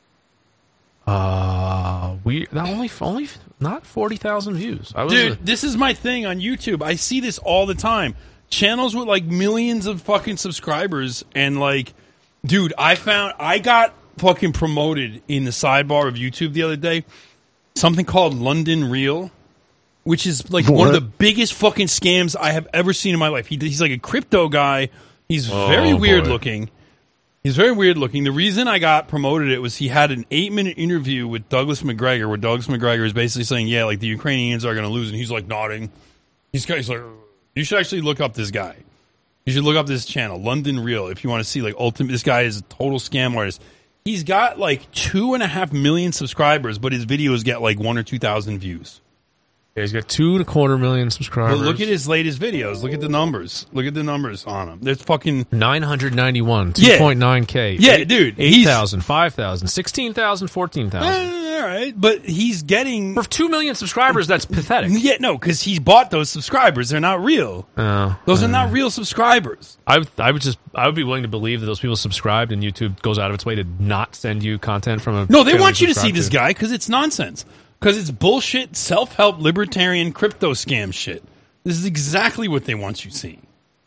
only not 40,000 views. Dude, this is my thing on YouTube. I see this all the time. Channels with like millions of fucking subscribers, and like, dude, I got fucking promoted in the sidebar of YouTube the other day. Something called London Real, which is like one of the biggest fucking scams I have ever seen in my life. He's like a crypto guy. He's very weird looking. He's very weird looking. The reason I got promoted it was he had an 8-minute interview with Douglas McGregor, where Douglas McGregor is basically saying, yeah, like the Ukrainians are going to lose, and he's like nodding. He's like, you should actually look up this guy. You should look up this channel, London Real, if you want to see like ultimate. This guy is a total scam artist. He's got like 2.5 million subscribers, but his videos get like 1,000 or 2,000 views. Yeah, he's got 2.25 million subscribers. But look at his latest videos. Look at the numbers. Look at the numbers on them. There's fucking 991, 2.9K. Yeah, dude. 8,000, 5,000, 16,000, 14,000. All right, but he's getting for 2 million subscribers. That's pathetic. Yeah, no, because he's bought those subscribers. They're not real. Those are not real subscribers. I would be willing to believe that those people subscribed, and YouTube goes out of its way to not send you content from a. No, they channel want you to see subscribe this guy because it's nonsense. Because it's bullshit, self-help, libertarian, crypto scam shit. This is exactly what they want you seeing.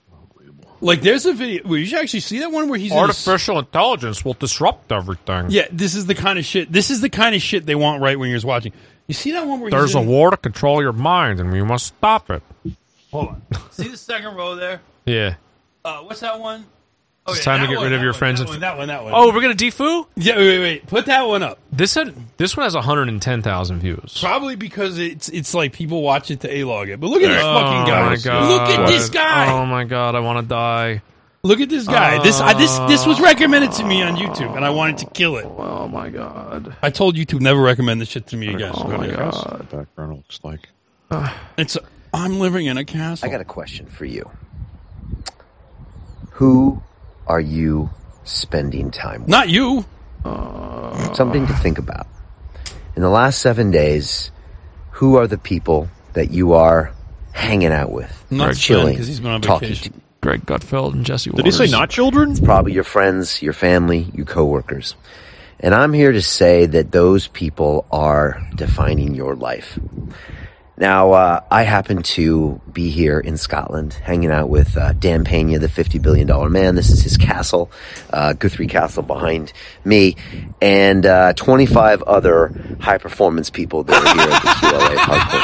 Like, there's a video where you should actually see that one where he's artificial intelligence will disrupt everything. Yeah, this is the kind of shit. This is the kind of shit they want right when you're watching. You see that one where there's a war to control your mind, and we must stop it. Hold on. See the second row there? Yeah. What's that one? It's time to get rid of your friends. That one. Oh, we're gonna defoo? Yeah, wait. Put that one up. This one has 110,000 views. Probably because it's like people watch it to A-log it. But look at this fucking guy. Oh my god! Look at this guy. Oh my god! I want to die. Look at this guy. This was recommended to me on YouTube, and I wanted to kill it. Oh my god! I told YouTube never recommend this shit to me again. Oh my god! Background looks like I'm living in a castle. I got a question for you. Who are you spending time with? Not you. Something to think about. In the last 7 days, who are the people that you are hanging out with? Not chilling, because he's been on talking vacation. to? Greg Gutfeld and Jesse Did Waters. he say not children? It's probably your friends, your family, your coworkers. And I'm here to say that those people are defining your life. Now, I happen to be here in Scotland, hanging out with Dan Pena, the $50 billion man. This is his castle, Guthrie Castle behind me, and 25 other high-performance people that are here at the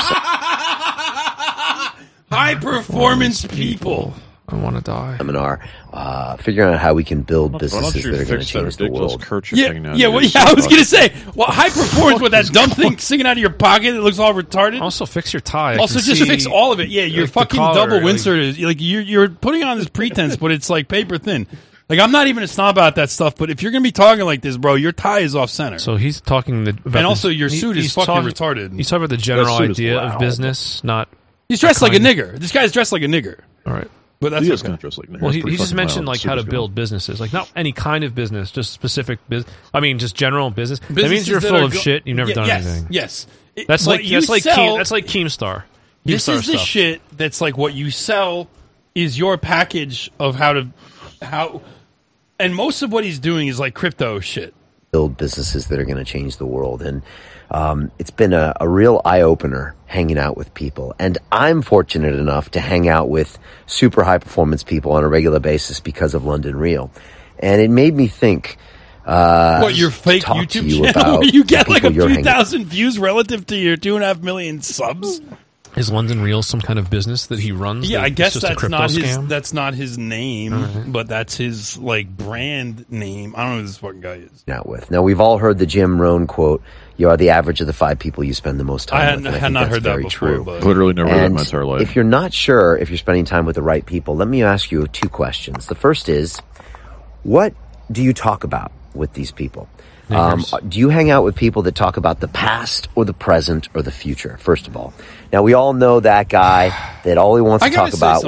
QLA Hardcore Center. High-performance people. I want to die. Seminar, figuring out how we can build businesses that are going to change the world. I was going to say, well, high performance with that dumb thing sticking out of your pocket that looks all retarded. Also, fix your tie. Also, just fix all of it. Yeah, your fucking double Windsor is like you're putting on this pretense, but it's like paper thin. Like, I'm not even a snob about that stuff, but if you're going to be talking like this, bro, your tie is off center. So he's talking about and also your suit is fucking retarded. He's talking about the general idea of business, not. He's dressed like a nigger. This guy's dressed like a nigger. All right. But that's he is kind of dressed like well, he just mentioned like how to build businesses, like not any kind of business, just specific business. I mean, just general business. That means you're full of shit. You've never done anything. Yes, that's like Keemstar. This is the shit that's like what you sell is your package of how, and most of what he's doing is like crypto shit. Build businesses that are going to change the world, and it's been a real eye-opener hanging out with people. And I'm fortunate enough to hang out with super high-performance people on a regular basis because of London Real. And it made me think... what, your fake YouTube channel where you get like a few thousand views relative to your 2.5 million subs? Is London Real some kind of business that he runs? Yeah, I guess just that's not his name, but that's his like brand name. I don't know who this fucking guy is. Now, we've all heard the Jim Rohn quote, "You are the average of the 5 people you spend the most time with." I had not heard that before. But literally never heard that in my entire life. If you're not sure if you're spending time with the right people, let me ask you 2 questions. The first is, what do you talk about with these people? Do you hang out with people that talk about the past or the present or the future, first of all? Now, we all know that guy that all he wants to talk about...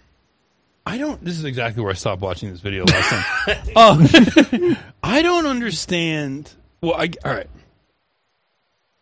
This is exactly where I stopped watching this video last time. I don't understand... Well, all right.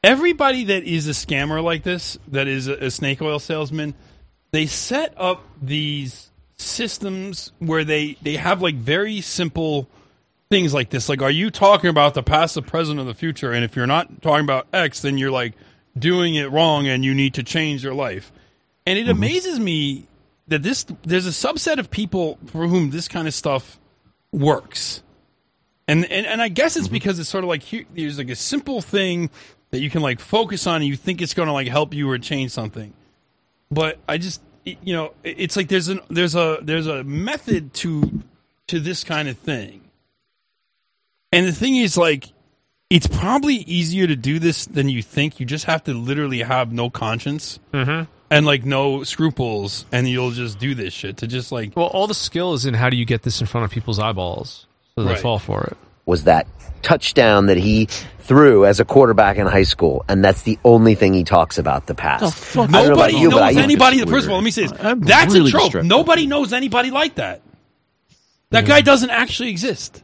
everybody that is a scammer like this, that is a snake oil salesman, they set up these systems where they have like very simple things like this. Like, are you talking about the past, the present, or the future? And if you're not talking about X, then you're like doing it wrong and you need to change your life. And it amazes me that there's a subset of people for whom this kind of stuff works. And I guess it's because it's sort of like there's like a simple thing that you can like focus on and you think it's going to like help you or change something. But I just, it's like there's a method to this kind of thing. And the thing is, like, it's probably easier to do this than you think. You just have to literally have no conscience and like no scruples, and you'll just do this shit to just like. Well, all the skill is in how do you get this in front of people's eyeballs so they fall for it. Was that touchdown that he threw as a quarterback in high school, and that's the only thing he talks about, the past. Nobody knows anybody. First of all, let me say this. That's really a trope. Distracted. Nobody knows anybody like that. That guy doesn't actually exist.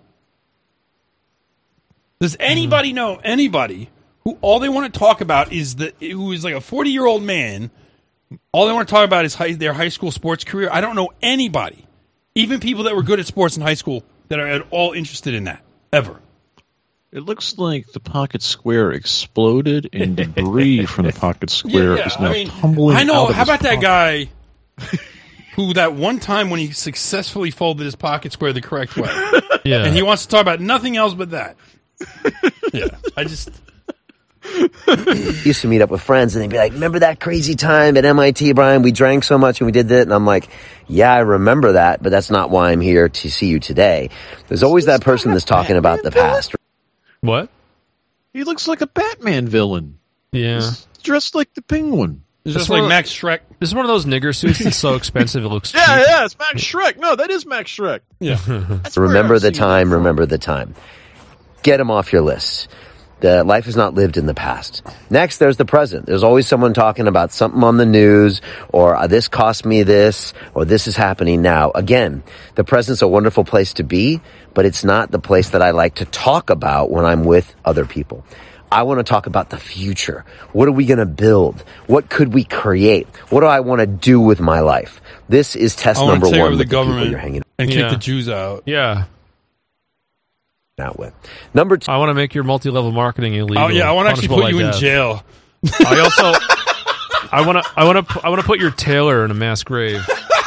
Does anybody know anybody who all they want to talk about is who is like a 40-year-old man? All they want to talk about is their high school sports career. I don't know anybody, even people that were good at sports in high school, that are at all interested in that ever. It looks like the Pocket Square exploded, and debris from the Pocket Square is now tumbling out. I know. Of How about that pocket. guy who that one time when he successfully folded his Pocket Square the correct way, and he wants to talk about nothing else but that. I just used to meet up with friends, and they'd be like, "Remember that crazy time at MIT, Brian? We drank so much and we did that." And I'm like, "Yeah, I remember that, but that's not why I'm here to see you today." There's always that person that's talking about the past. What? He looks like a Batman villain. Yeah. He's dressed like the Penguin. It's just like Max Shrek. This is one of those nigger suits that's so expensive it looks cheap. Yeah, it's Max Shrek. No, that is Max Shrek. Yeah. Remember the time. Get them off your list. The life is not lived in the past. Next, there's the present. There's always someone talking about something on the news, or this cost me this, or this is happening now. Again, the present's a wonderful place to be, but it's not the place that I like to talk about when I'm with other people. I want to talk about the future. What are we going to build? What could we create? What do I want to do with my life? This is test number one. I want to take over with the people government you're hanging and kick the Jews out. Yeah. Out with. Number 2. I want to make your multi-level marketing illegal. Oh yeah, I want to actually put you in jail. I also, I want to put your tailor in a mass grave.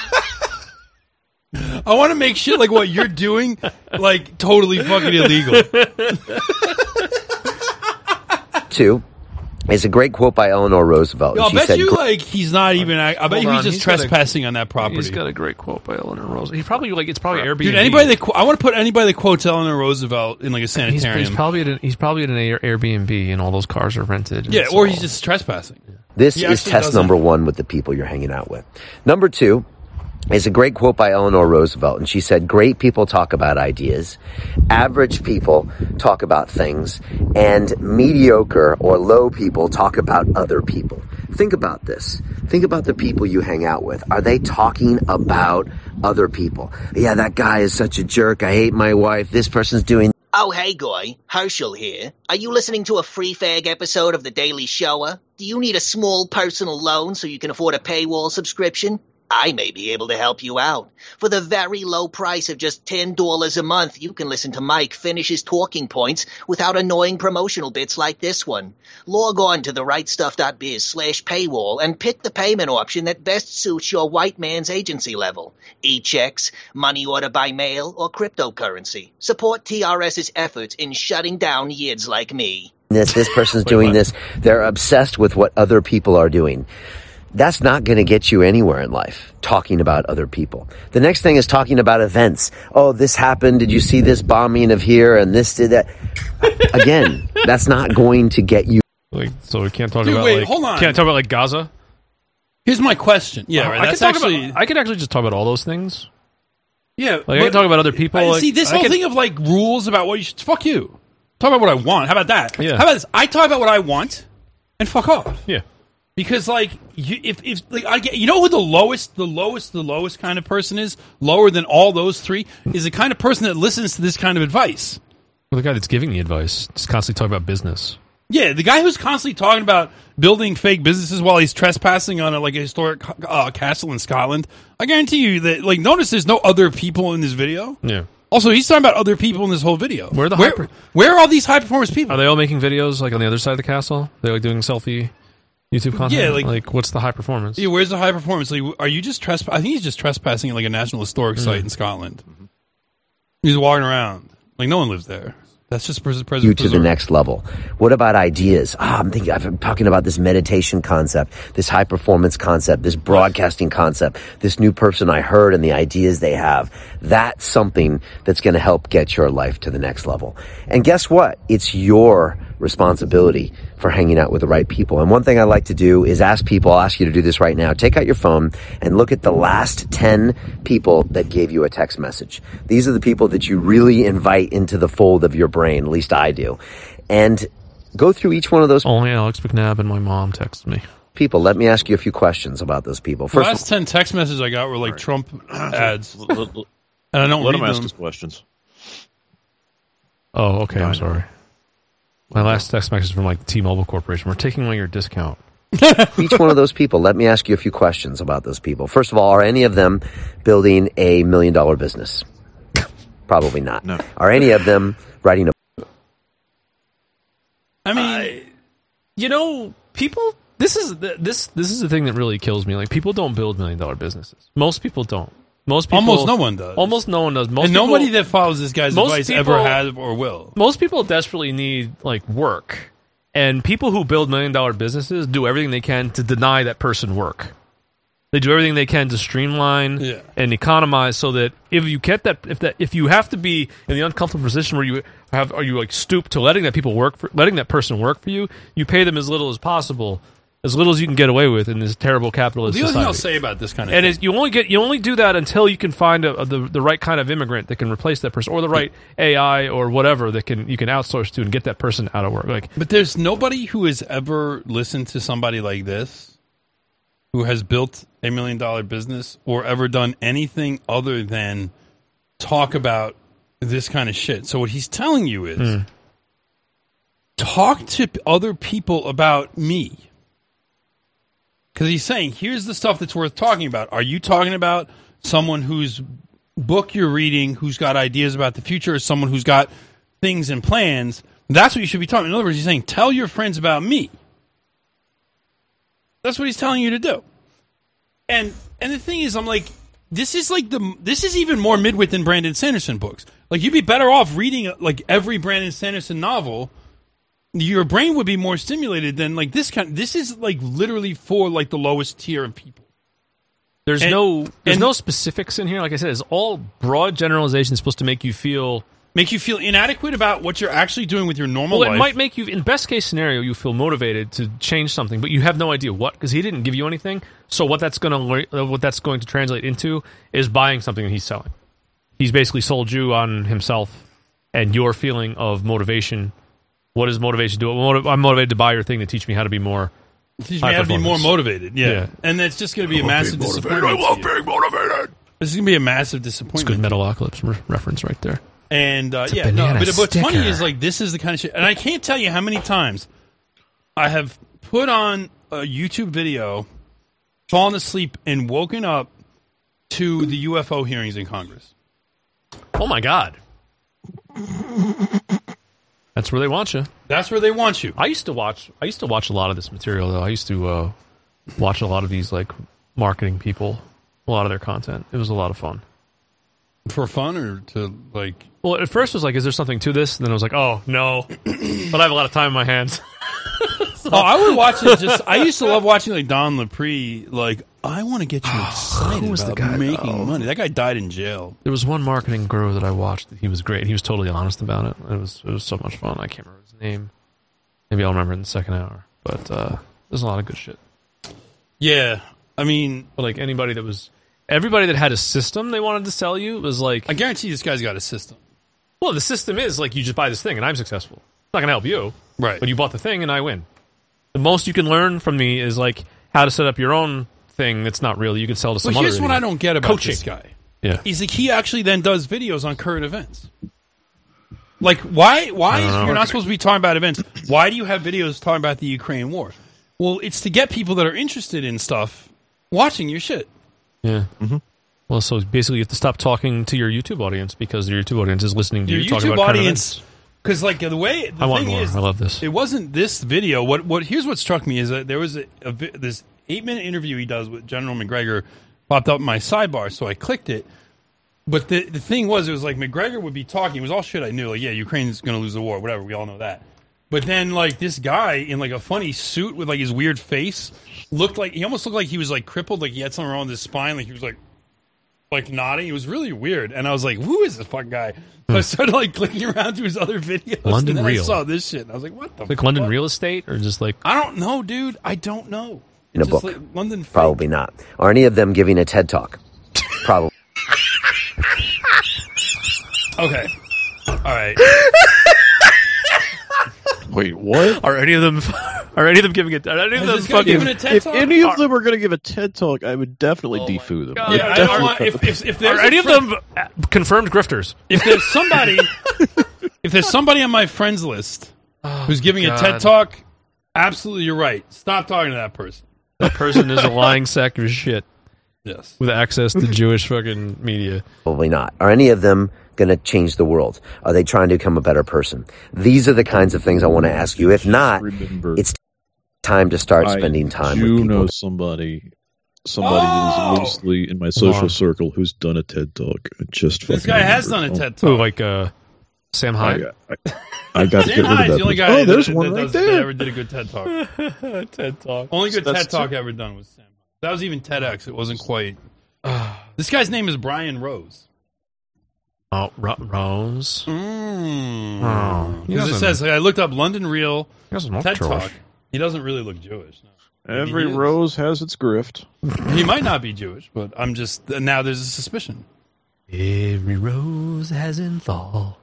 I want to make shit like what you're doing, like totally fucking illegal. 2 is a great quote by Eleanor Roosevelt. I'll She bet said, you like he's not even. I bet he's just trespassing on that property. He's got a great quote by Eleanor Roosevelt. He probably it's probably Airbnb. Dude, I want to put anybody that quotes Eleanor Roosevelt in like a sanitarium. He's probably at an Airbnb, and all those cars are rented. Yeah, or he's just trespassing. This is test number 1 with the people you're hanging out with. Number 2 is a great quote by Eleanor Roosevelt, and she said, "Great people talk about ideas, average people talk about things, and mediocre or low people talk about other people." Think about this. Think about the people you hang out with. Are they talking about other people? Yeah, that guy is such a jerk. I hate my wife. This person's doing... Oh, hey, Goy. Herschel here. Are you listening to a free fag episode of The Daily Shower? Do you need a small personal loan so you can afford a paywall subscription? I may be able to help you out. For the very low price of just $10 a month, you can listen to Mike finish his talking points without annoying promotional bits like this one. Log on to therightstuff.biz/paywall and pick the payment option that best suits your white man's agency level. E-checks, money order by mail, or cryptocurrency. Support TRS's efforts in shutting down yids like me. This person's doing this. They're obsessed with what other people are doing. That's not going to get you anywhere in life, talking about other people. The next thing is talking about events. Oh, this happened. Did you see this bombing of here and this did that? Again, that's not going to get you. So we can't talk about hold on. Can't talk about like Gaza? Here's my question. Yeah, right. I could actually just talk about all those things. Yeah. Like, I can talk about other people. See, this whole thing of like rules about what you should... Fuck you. Talk about what I want. How about that? Yeah. How about this? I talk about what I want and fuck off. Yeah. Because like if like I get, you know who the lowest kind of person is, lower than all those three, is the kind of person that listens to this kind of advice. Well, the guy that's giving the advice just constantly talking about business. Yeah, the guy who's constantly talking about building fake businesses while he's trespassing on a historic castle in Scotland. I guarantee you that, notice there's no other people in this video. Yeah. Also, he's talking about other people in this whole video. Where are all these high performance people? Are they all making videos on the other side of the castle? They're doing selfie YouTube content? Yeah, what's the high performance? Yeah, where's the high performance? Are you just I think he's just trespassing at a national historic site in Scotland. He's walking around. No one lives there. That's just you to the next level. What about ideas? I'm talking about this meditation concept, this high performance concept, this broadcasting concept, this new person I heard and the ideas they have. That's something that's going to help get your life to the next level. And guess what? It's your responsibility for hanging out with the right people. And one thing I like to do is ask people, I'll ask you to do this right now. Take out your phone and look at the last 10 people that gave you a text message. These are the people that you really invite into the fold of your brain, at least I do. And go through each one of those. Only Alex McNabb and my mom texted me. People, let me ask you a few questions about those people. The last 10 text messages I got were Trump ads. And I don't let read him ask them. his questions. Oh, okay, I'm sorry. My last text message from T-Mobile Corporation. We're taking away your discount. Each one of those people, let me ask you a few questions about those people. First of all, are any of them building a $1 million business? Probably not. No. Are any of them writing a... I mean, people. This is the thing that really kills me. People don't build $1 million businesses. Most people don't. Most people, almost no one does. Almost no one does. And nobody that follows this guy's advice ever has or will. Most people desperately need work, and people who build $1 million businesses do everything they can to deny that person work. They do everything they can to streamline and economize, so that if you get if you have to be in the uncomfortable position where you stoop to letting that person work for you, you pay them as little as possible. As little as you can get away with in this terrible capitalist society. The other thing I'll say about this kind of thing, is you only do that until you can find the right kind of immigrant that can replace that person, or the right AI or whatever that you can outsource to and get that person out of work. But there's nobody who has ever listened to somebody like this, who has built a $1 million business or ever done anything other than talk about this kind of shit. So what he's telling you is, talk to other people about me. Because he's saying, here's the stuff that's worth talking about. Are you talking about someone whose book you're reading, who's got ideas about the future, or someone who's got things and plans? That's what you should be talking about. In other words, he's saying, tell your friends about me. That's what he's telling you to do. And the thing is, I'm like, this is even more midwit than Brandon Sanderson books. You'd be better off reading every Brandon Sanderson novel. Your brain would be more stimulated than this kind. This is literally for the lowest tier of people. There's no specifics in here. Like I said, it's all broad generalizations supposed to make you feel inadequate about what you're actually doing with your normal life. It might make you, in best case scenario, you feel motivated to change something, but you have no idea what, because he didn't give you anything. So what that's going to translate into is buying something that he's selling. He's basically sold you on himself and your feeling of motivation. What does motivation do? I'm motivated to buy your thing to teach me how to be more. Teach me how to be more motivated. Yeah. And that's just going to be a massive disappointment. I love being motivated. This is going to be a massive disappointment. It's good Metalocalypse reference right there. And but what's funny is this is the kind of shit, and I can't tell you how many times I have put on a YouTube video, fallen asleep, and woken up to the UFO hearings in Congress. Oh my God. That's where they want you. That's where they want you. I used to watch a lot of this material, though. I used to watch a lot of these marketing people, a lot of their content. It was a lot of fun. For fun or to Well, at first it was is there something to this? And then I was like, oh no, but I have a lot of time in my hands. I would watch it. I used to love watching Don Lepre. I want to get you excited about making money. That guy died in jail. There was one marketing guru that I watched. He was great. He was totally honest about it. It was so much fun. I can't remember his name. Maybe I'll remember in the second hour. But there's a lot of good shit. Yeah, I mean, but everybody that had a system they wanted to sell you was I guarantee this guy's got a system. Well, the system is you just buy this thing and I'm successful. It's not going to help you. Right. But you bought the thing and I win. The most you can learn from me is how to set up your own thing that's not real. You can sell to some other. Here's what I don't get about this guy. Yeah. He's he actually then does videos on current events. Like, why if you're not supposed to be talking about events, why do you have videos talking about the Ukraine war? Well, it's to get people that are interested in stuff watching your shit. Yeah. Mm-hmm. Well, so basically you have to stop talking to your YouTube audience because your YouTube audience is listening to your you YouTube talking about audience. Because, like, the want thing more. is, I love this. It wasn't this video. Here's what struck me is that there was this 8-minute interview he does with General McGregor popped up in my sidebar, so I clicked it. But the thing was, it was like McGregor would be talking. It was all shit I knew. Like, yeah, Ukraine's going to lose the war, whatever. We all know that. But then, like, this guy in, like, a funny suit with, like, his weird face he almost looked like he was, like, crippled. Like, he had something wrong with his spine. Like, he was, like nodding. It was really weird. And I was like, who is this fucking guy? So I started, like, clicking around to his other videos. London and then Real. I saw this shit. And I was like, what the fuck? Like London Real Estate or just like... I don't know, dude. I don't know. In a Just book? like London Fake. Probably not. Are any of them giving a TED Talk? Probably. Okay. All right. Wait, what? Are any of them giving it? Are any of them fucking? Giving a TED If Talk? any of them are going to give a TED Talk, I would definitely defoo them. Yeah, I don't want, if there's Are any of them confirmed grifters? If there's somebody on my friends list who's giving a God. TED Talk, absolutely you're right. Stop talking to that person. That person is a lying sack of shit. Yes. With access to Jewish fucking media. Probably not. Are any of them going to change the world? Are they trying to become a better person? These are the kinds of things I want to ask you. If not, it's time to start spending time with I people. know somebody who's loosely in my social circle who's done a TED Talk. This guy has done a TED Talk. Oh, like Sam Hyde? I got to get rid of Hyde's that. the only guy there's that, one that right does- there. that ever did a good TED Talk. TED Talk. Only good That's TED Talk ever done was Sam. That was even TEDx. It wasn't quite. This guy's name is Brian Rose. Oh, Rose. Oh. He Because it doesn't- says, I looked up London Real He doesn't look TED Jewish. Talk. He doesn't really look Jewish. No. Maybe Every he is. rose has its grift. He might not be Jewish, but I'm just now there's a suspicion. Every rose has in fall.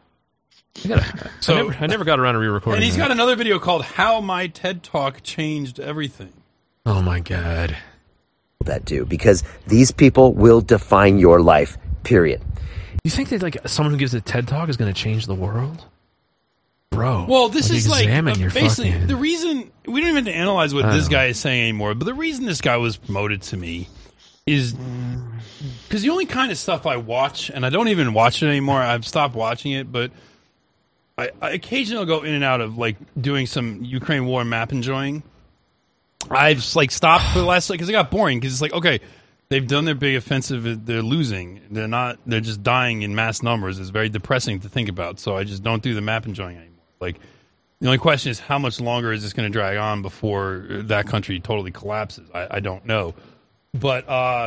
I never got around to re-recording. And he's that. got another video called "How My TED Talk Changed Everything." Oh my god. That do, because these people will define your life, period. You think that like someone who gives a TED Talk is going to change the world? Bro. Well, this is like examine your basically fucking... the reason we don't even have to analyze what this guy is saying anymore. But the reason this guy was promoted to me is because the only kind of stuff I watch, and I don't even watch it anymore. I've stopped watching it, but I occasionally go in and out of like doing some Ukraine war map enjoying. I've just like stopped for the last because it got boring because it's like okay, they've done their big offensive, they're losing, they're just dying in mass numbers. It's very depressing to think about. So I just don't do the map enjoying anymore. Like the only question is how much longer is this going to drag on before that country totally collapses? I don't know, but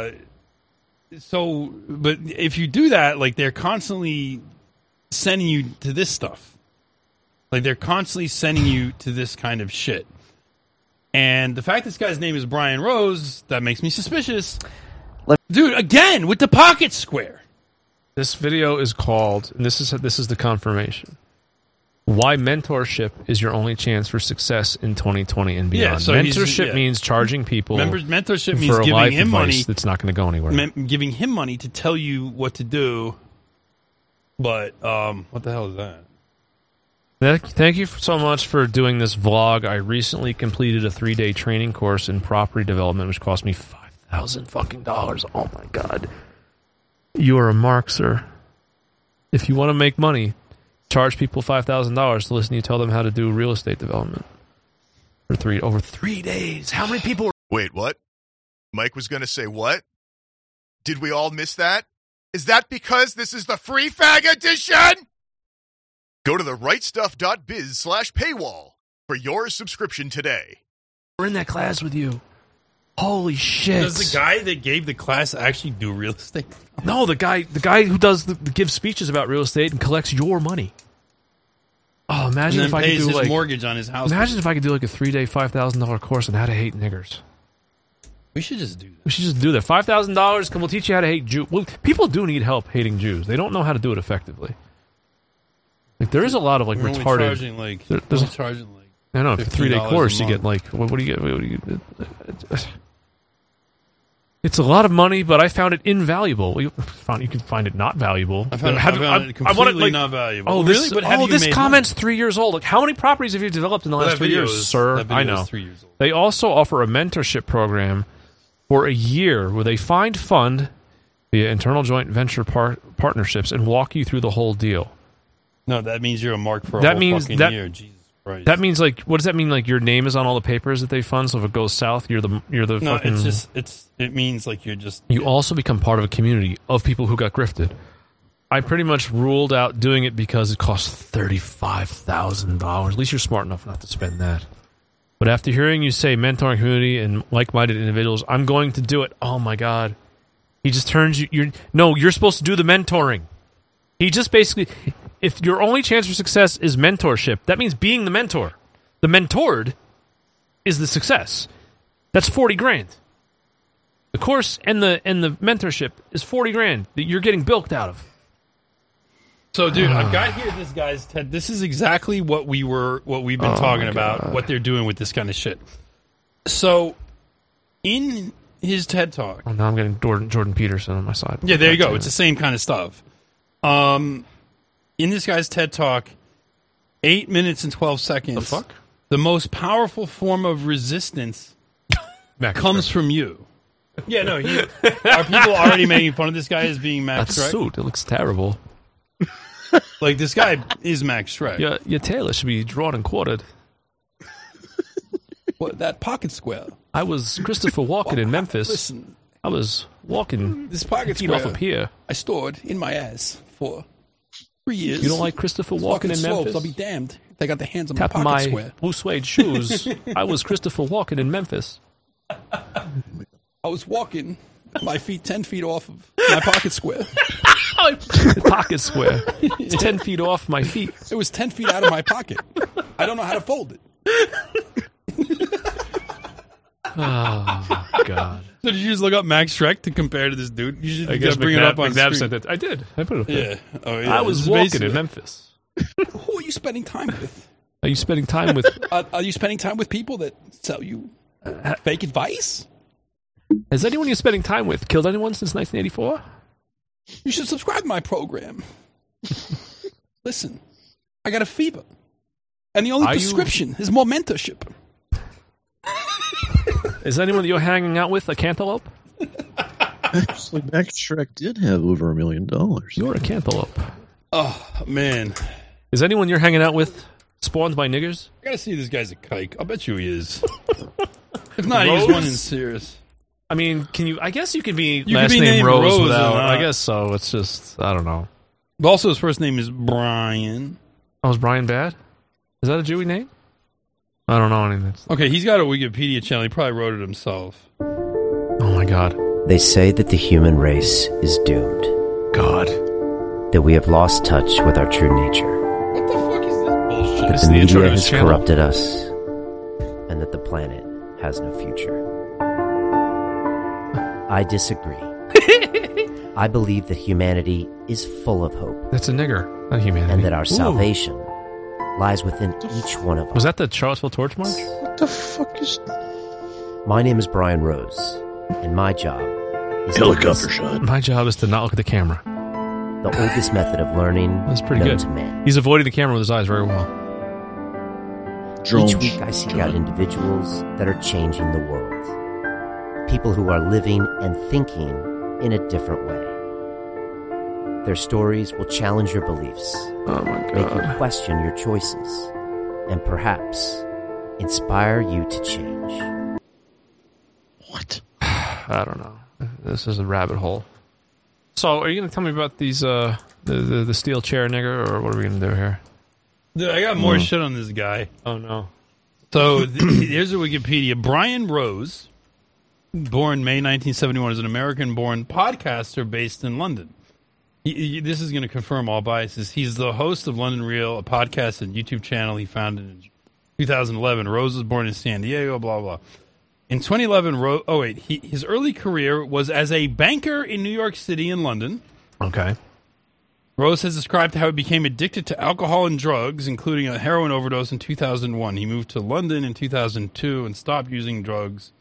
but if you do that, like they're constantly sending you to this stuff. Like they're constantly sending you to this kind of shit. And the fact this guy's name is Brian Rose, that makes me suspicious. Dude, again, with the pocket square. This video is called, and this is the confirmation. Why mentorship is your only chance for success in 2020 and beyond. Yeah, so mentorship means charging people. Mentorship for means a giving life him money. advice that's not going to go anywhere. Giving him money to tell you what to do. But what the hell is that? Thank you so much for doing this vlog. I recently completed a 3-day training course in property development, which cost me $5,000 fucking dollars. Oh my god! You are a mark, sir. If you want to make money, charge people $5,000 to listen to you tell them how to do real estate development for over 3 days. How many people? Wait, what? Mike was going to say what? Did we all miss that? Is that because this is the free fag edition? Go to therightstuff.biz/paywall for your subscription today. We're in that class with you. Holy shit! Does the guy that gave the class actually do real estate? No, the guy who does gives speeches about real estate and collects your money. Oh, imagine and if then I could pays do his like mortgage on his house. Imagine if I could do like a 3-day $5,000 course on how to hate niggers. We should just do that. We should just do that. $5,000. We'll teach you how to hate Jews. Well, people do need help hating Jews. They don't know how to do it effectively. Like there is a lot of like We're only retarded. charging like There's charging like. I know. For a 3-day $15 course, a you get month. like what do you get? It's a lot of money, but I found it invaluable. You can find it not valuable. I found it completely not valuable. Oh, really? But have you this made comment's 3 years old. Like, how many properties have you developed in the last 3 years, sir? That video I know. is 3 years old. They also offer a mentorship program for a year where they find fund via internal joint venture partnerships and walk you through the whole deal. No, that means you're a mark for a whole fucking year. Jesus Christ. That means, like, what does that mean? Like, your name is on all the papers that they fund, so if it goes south, you're the No, fucking... it means like you're just... You also become part of a community of people who got grifted. I pretty much ruled out doing it because it costs $35,000. At least you're smart enough not to spend that. But after hearing you say mentoring community and like-minded individuals, I'm going to do it. Oh my God. He just turns you... you're supposed to do the mentoring. He just basically... If your only chance for success is mentorship, that means being the mentor. The mentored is the success. That's $40,000. The course and the mentorship is $40,000 that you're getting bilked out of. So, dude, I've got here this guy's TED. This is exactly what we've been talking about. What they're doing with this kind of shit. So, in his TED Talk, oh, now I'm getting Jordan Peterson on my side. Yeah, there you go. It's the same kind of stuff. In this guy's TED Talk, 8 minutes and 12 seconds. The fuck? The most powerful form of resistance comes from you. Yeah, no. Are people already making fun of this guy as being Max Shrek? That suit, it looks terrible. Like, this guy is Max Shrek. Your tailor should be drawn and quartered. What, that pocket square? I was Christopher Walken in Memphis. Listen. I was walking this pocket feet square off of here. I stored in my ass for 3 years. You don't like Christopher Walken in Memphis? I'll be damned. They got their hands on Tapping my pocket my square. blue suede shoes. I was Christopher Walken in Memphis. I was walking my feet 10 feet off of my pocket square. Pocket square. It's 10 feet off my feet. It was 10 feet out of my pocket. I don't know how to fold it. Oh, God. So did you just look up Max Shrek to compare to this dude? You should I guess bring it up on McNabb screen. said that. I did. I put it up there. Yeah. Oh, yeah. I was walking in Memphis. Who are you spending time with? Are you spending time with... Are you spending time with people that sell you fake advice? Has anyone you're spending time with killed anyone since 1984? You should subscribe to my program. Listen, I got a fever. And the only prescription is more mentorship. Is anyone that you're hanging out with a cantaloupe? Actually, Max Shrek did have over $1 million. You're a cantaloupe. Oh, man. Is anyone you're hanging out with spawned by niggers? I gotta see this guy's a kike. I'll bet you he is. If not, he's one in serious. I mean, I guess you could be You last could be name named Rose Rose without. and I guess so. It's just, I don't know. But also, his first name is Brian. Oh, is Brian bad? Is that a Jewy name? I don't know anything. Okay, he's got a Wikipedia channel. He probably wrote it himself. Oh, my God. They say that the human race is doomed. God. That we have lost touch with our true nature. What the fuck is this bullshit? That the media has corrupted us. And that the planet has no future. I disagree. I believe that humanity is full of hope. That's a nigger, not humanity. And that our salvation lies within each one of us. Was that the Charlottesville Torch March? What the fuck is... My name is Brian Rose, and my job is helicopter shot. My job is to not look at the camera. The oldest method of learning That's pretty known good. to man. He's avoiding the camera with his eyes very well. Each week I seek out individuals that are changing the world. People who are living and thinking in a different way. Their stories will challenge your beliefs, make you question your choices, and perhaps inspire you to change. What? I don't know. This is a rabbit hole. So, are you going to tell me about these the steel chair nigger, or what are we going to do here? Dude, I got more shit on this guy. Oh, no. So, here's a Wikipedia. Brian Rose, born May 1971, is an American-born podcaster based in London. This is going to confirm all biases. He's the host of London Real, a podcast and YouTube channel he founded in 2011. Rose was born in San Diego, blah, blah. In 2011, his early career was as a banker in New York City and London. Okay. Rose has described how he became addicted to alcohol and drugs, including a heroin overdose in 2001. He moved to London in 2002 and stopped using drugs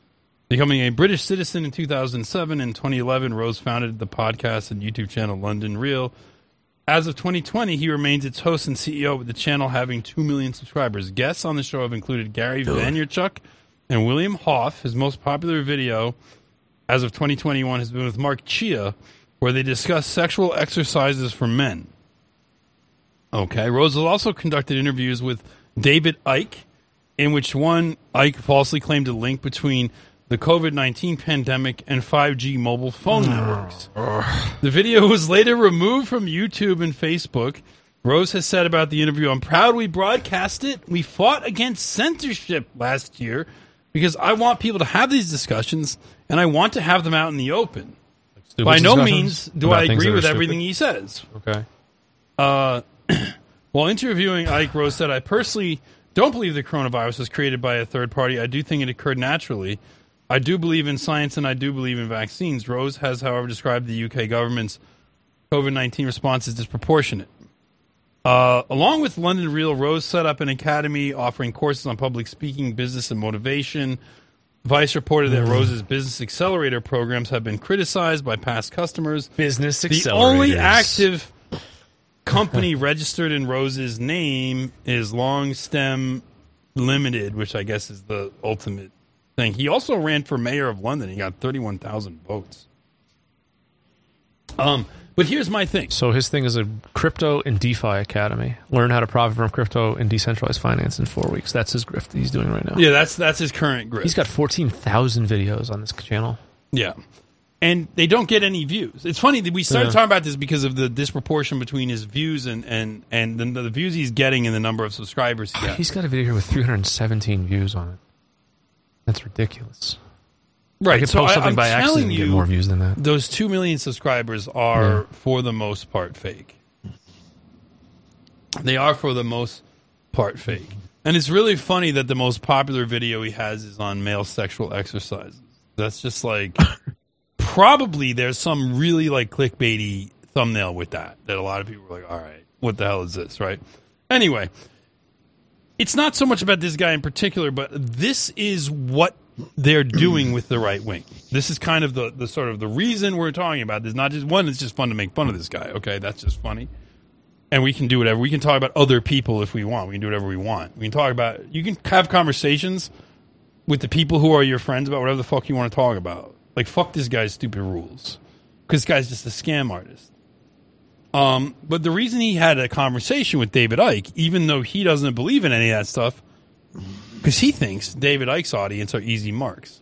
Becoming a British citizen in 2007 and 2011, Rose founded the podcast and YouTube channel London Real. As of 2020, he remains its host and CEO, with the channel having 2 million subscribers. Guests on the show have included Gary Vaynerchuk and William Hoff. His most popular video, as of 2021, has been with Mark Chia, where they discuss sexual exercises for men. Okay, Rose has also conducted interviews with David Icke, in which one, Icke falsely claimed a link between the COVID-19 pandemic and 5G mobile phone networks. The video was later removed from YouTube and Facebook. Rose has said about the interview, "I'm proud we broadcast it. We fought against censorship last year because I want people to have these discussions, and I want to have them out in the open. By no means do I agree with everything he says." Okay. While interviewing Icke, Rose said, "I personally don't believe the coronavirus was created by a third party. I do think it occurred naturally. I do believe in science and I do believe in vaccines." Rose has, however, described the UK government's COVID-19 response as disproportionate. Along with London Real, Rose set up an academy offering courses on public speaking, business, and motivation. Vice reported that Rose's Business Accelerator programs have been criticized by past customers. Business Accelerators. The only active company registered in Rose's name is Long Stem Limited, which I guess is the ultimate thing. He also ran for mayor of London. He got 31,000 votes. But here's my thing. So his thing is a crypto and DeFi academy. Learn how to profit from crypto and decentralized finance in 4 weeks. That's his grift that he's doing right now. Yeah, that's his current grift. He's got 14,000 videos on this channel. Yeah. And they don't get any views. It's funny that we started talking about this because of the disproportion between his views and the views he's getting and the number of subscribers he has. He's got a video here with 317 views on it. That's ridiculous. Right. I could post something by accident and get more views than that. Those 2 million subscribers are, for the most part, fake. They are, for the most part, fake. And it's really funny that the most popular video he has is on male sexual exercises. That's just like... Probably there's some really like clickbaity thumbnail with that a lot of people are like, all right, what the hell is this, right? Anyway, it's not so much about this guy in particular, but this is what they're doing with the right wing. This is kind of the sort of the reason we're talking about this. Not just one, it's just fun to make fun of this guy. Okay, that's just funny. And we can do whatever. We can talk about other people if we want. We can do whatever we want. We can talk about, you can have conversations with the people who are your friends about whatever the fuck you want to talk about. Like, fuck this guy's stupid rules. Because this guy's just a scam artist. But the reason he had a conversation with David Icke, even though he doesn't believe in any of that stuff, because he thinks David Icke's audience are easy marks.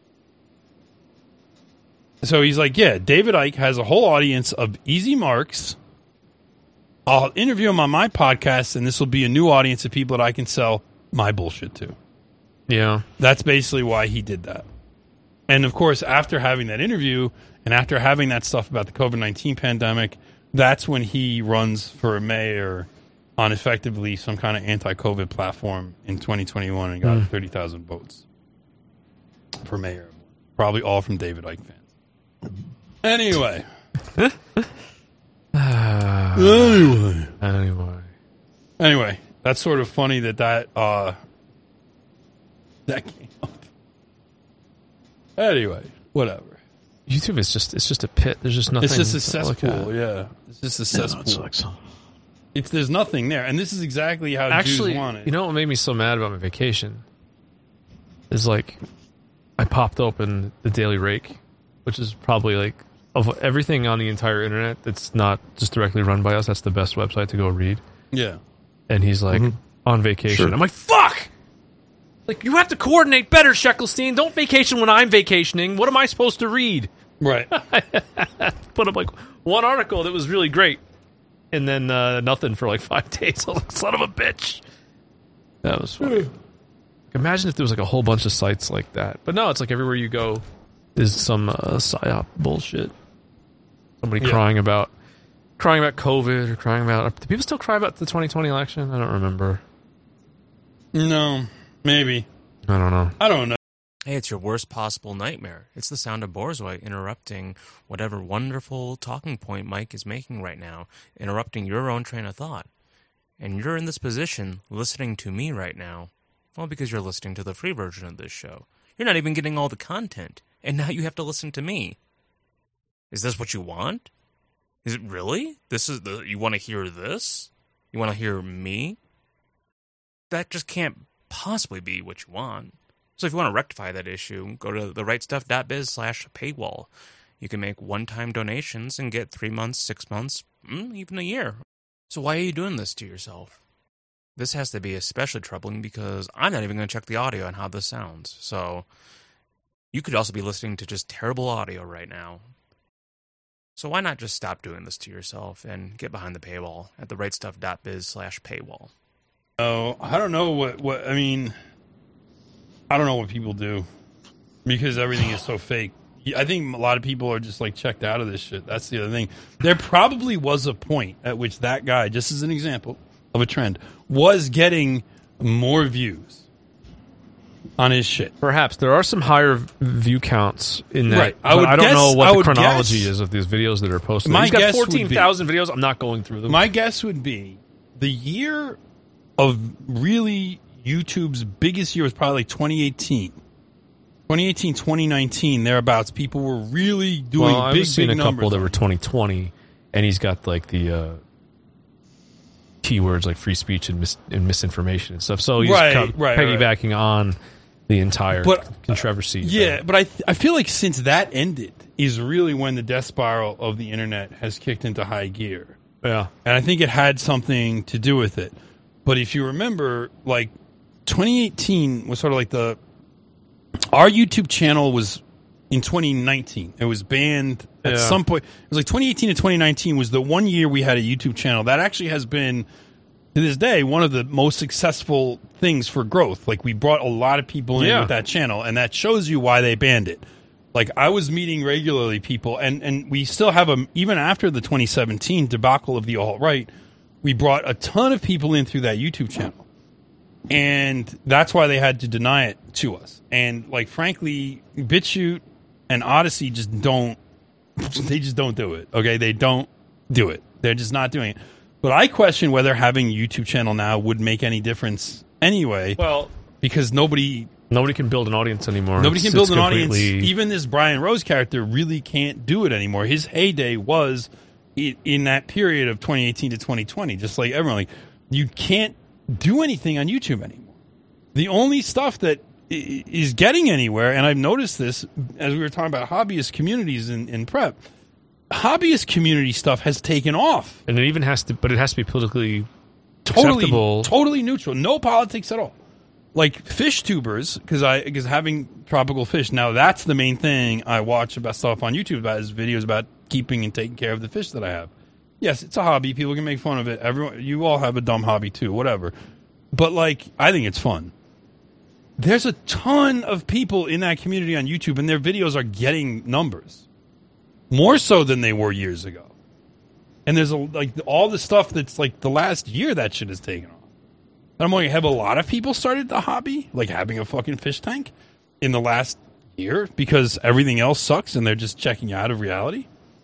So he's like, yeah, David Icke has a whole audience of easy marks. I'll interview him on my podcast, and this will be a new audience of people that I can sell my bullshit to. Yeah. That's basically why he did that. And, of course, after having that interview and after having that stuff about the COVID-19 pandemic, that's when he runs for mayor on effectively some kind of anti-COVID platform in 2021 and got 30,000 votes for mayor. Probably all from David Icke fans. Anyway. Anyway, that's sort of funny that came up. Anyway, whatever. YouTube is just a pit. There's just nothing. It's just a cesspool. Yeah, it's just a cesspool. There's nothing there, and this is exactly how Jews want it. You know what made me so mad about my vacation is like I popped open the Daily Rake, which is probably like of everything on the entire internet that's not just directly run by us. That's the best website to go read. Yeah, and he's like on vacation. Sure. I'm like, fuck. Like, you have to coordinate better, Sheckelstein. Don't vacation when I'm vacationing. What am I supposed to read? Right. Put up, like, one article that was really great. And then nothing for, like, 5 days. I was like, son of a bitch. That was funny. Imagine if there was, like, a whole bunch of sites like that. But no, it's like everywhere you go is some psyop bullshit. Somebody crying about COVID or crying about... Do people still cry about the 2020 election? I don't remember. No. Maybe. I don't know. Hey, it's your worst possible nightmare. It's the sound of Borzoi interrupting whatever wonderful talking point Mike is making right now, interrupting your own train of thought. And you're in this position, listening to me right now, Well, because you're listening to the free version of this show. You're not even getting all the content, and now you have to listen to me. Is this what you want? Is it really? You want to hear this? You want to hear me? That just can't possibly be what you want. So if you want to rectify that issue, go to therightstuff.biz/paywall. You can make one-time donations and get 3 months, 6 months, even a year. So why are you doing this to yourself? This has to be especially troubling because I'm not even going to check the audio on how this sounds. So you could also be listening to just terrible audio right now. So why not just stop doing this to yourself and get behind the paywall at therightstuff.biz/paywall? Oh, I don't know what I mean. I don't know what people do because everything is so fake. I think a lot of people are just like checked out of this shit. That's the other thing. There probably was a point at which that guy, just as an example of a trend, was getting more views on his shit. Perhaps there are some higher view counts in that. Right. I don't know what the chronology is of these videos that are posted. He's got 14,000 videos. I'm not going through them. My guess would be the year of really YouTube's biggest year was probably like 2018. 2018, 2019, thereabouts. People were really doing I've big seen a numbers. couple that were 2020, and he's got like the keywords like free speech and misinformation and stuff. So he's piggybacking on the entire controversy. Yeah, but I feel like since that ended is really when the death spiral of the internet has kicked into high gear. Yeah. And I think it had something to do with it. But if you remember, like 2018 was sort of like our YouTube channel was in 2019. It was banned at some point. It was like 2018 to 2019 was the 1 year we had a YouTube channel. That actually has been, to this day, one of the most successful things for growth. Like, we brought a lot of people in with that channel, and that shows you why they banned it. Like, I was meeting regularly people, and we still have even after the 2017 debacle of the alt-right, we brought a ton of people in through that YouTube channel. And that's why they had to deny it to us. And, like, frankly, BitChute and Odyssey just don't do it. Okay? They don't do it. They're just not doing it. But I question whether having a YouTube channel now would make any difference anyway. Well, because nobody can build an audience anymore. Nobody can build an audience. Even this Brian Rose character really can't do it anymore. His heyday was in that period of 2018 to 2020, just like everyone. Like, you can't do anything on YouTube anymore. The only stuff that is getting anywhere, and I've noticed this as we were talking about hobbyist communities in prep, hobbyist community stuff has taken off. And it even has to be politically acceptable. Totally neutral. No politics at all. Like fish tubers, because having tropical fish, now that's the main thing I watch about stuff on YouTube about is videos about keeping and taking care of the fish that I have. Yes, it's a hobby. People can make fun of it. You all have a dumb hobby too, whatever. But like, I think it's fun. There's a ton of people in that community on YouTube, and their videos are getting numbers. More so than they were years ago. And there's all the stuff that's like the last year that shit has taken off. And I'm like, have a lot of people started the hobby, like having a fucking fish tank in the last year because everything else sucks and they're just checking out of reality?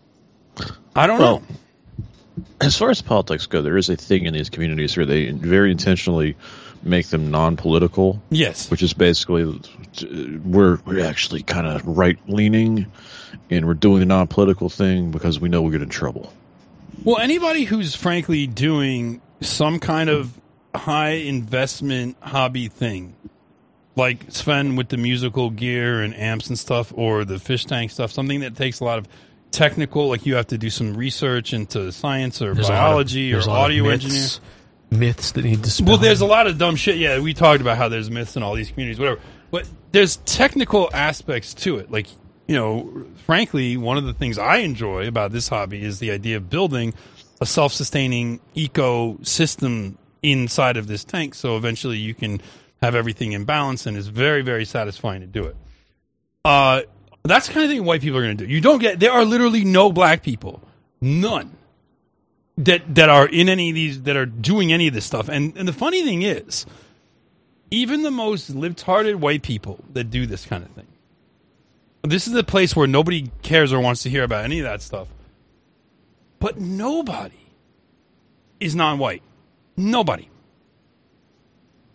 I don't know. As far as politics go, there is a thing in these communities where they very intentionally make them non-political. Yes. Which is basically we're actually kind of right-leaning and we're doing a non-political thing because we know we'll get in trouble. Well, anybody who's frankly doing some kind of high investment hobby thing, like Sven with the musical gear and amps and stuff, or the fish tank stuff, something that takes a lot of technical, like you have to do some research into science or biology or audio engineering. Myths that need to spell. Well, there's a lot of dumb shit. Yeah, we talked about how there's myths in all these communities, whatever. But there's technical aspects to it. Like, you know, frankly, one of the things I enjoy about this hobby is the idea of building a self-sustaining ecosystem inside of this tank, so eventually you can have everything in balance, and it's very, very satisfying to do it. That's the kind of thing white people are going to do. There are literally no black people, none, that are in any of these, that are doing any of this stuff. And the funny thing is, even the most libtarded white people that do this kind of thing, this is the place where nobody cares or wants to hear about any of that stuff. But nobody is non-white. Nobody.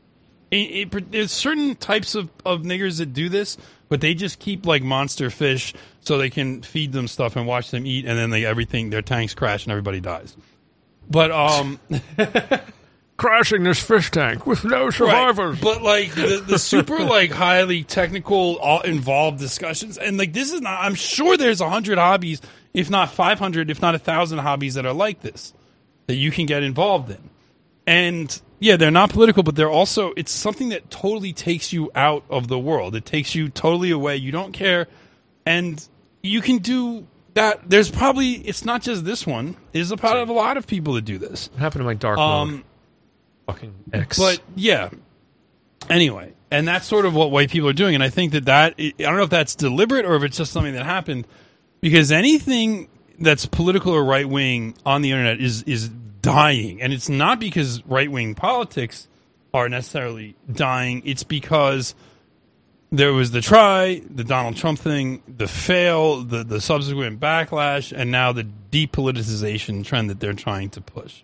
There's certain types of niggers that do this, but they just keep like monster fish so they can feed them stuff and watch them eat, and then their tanks crash and everybody dies. But crashing this fish tank with no survivors. Right. But like the super like highly technical, involved discussions, and like this is not. I'm sure there's 100 hobbies, if not 500, if not 1,000 hobbies that are like this that you can get involved in, and. Yeah, they're not political, but they're also, it's something that totally takes you out of the world. It takes you totally away. You don't care. And you can do that. There's probably, it's not just this one. There's a part of a lot of people that do this. What happened to my dark mode? Fucking X. But yeah. Anyway, and that's sort of what white people are doing. And I think that I don't know if that's deliberate or if it's just something that happened. Because anything that's political or right-wing on the internet is dying, and it's not because right-wing politics are necessarily dying. It's because there was the Donald Trump thing, the fail, the subsequent backlash, and now the depoliticization trend that they're trying to push.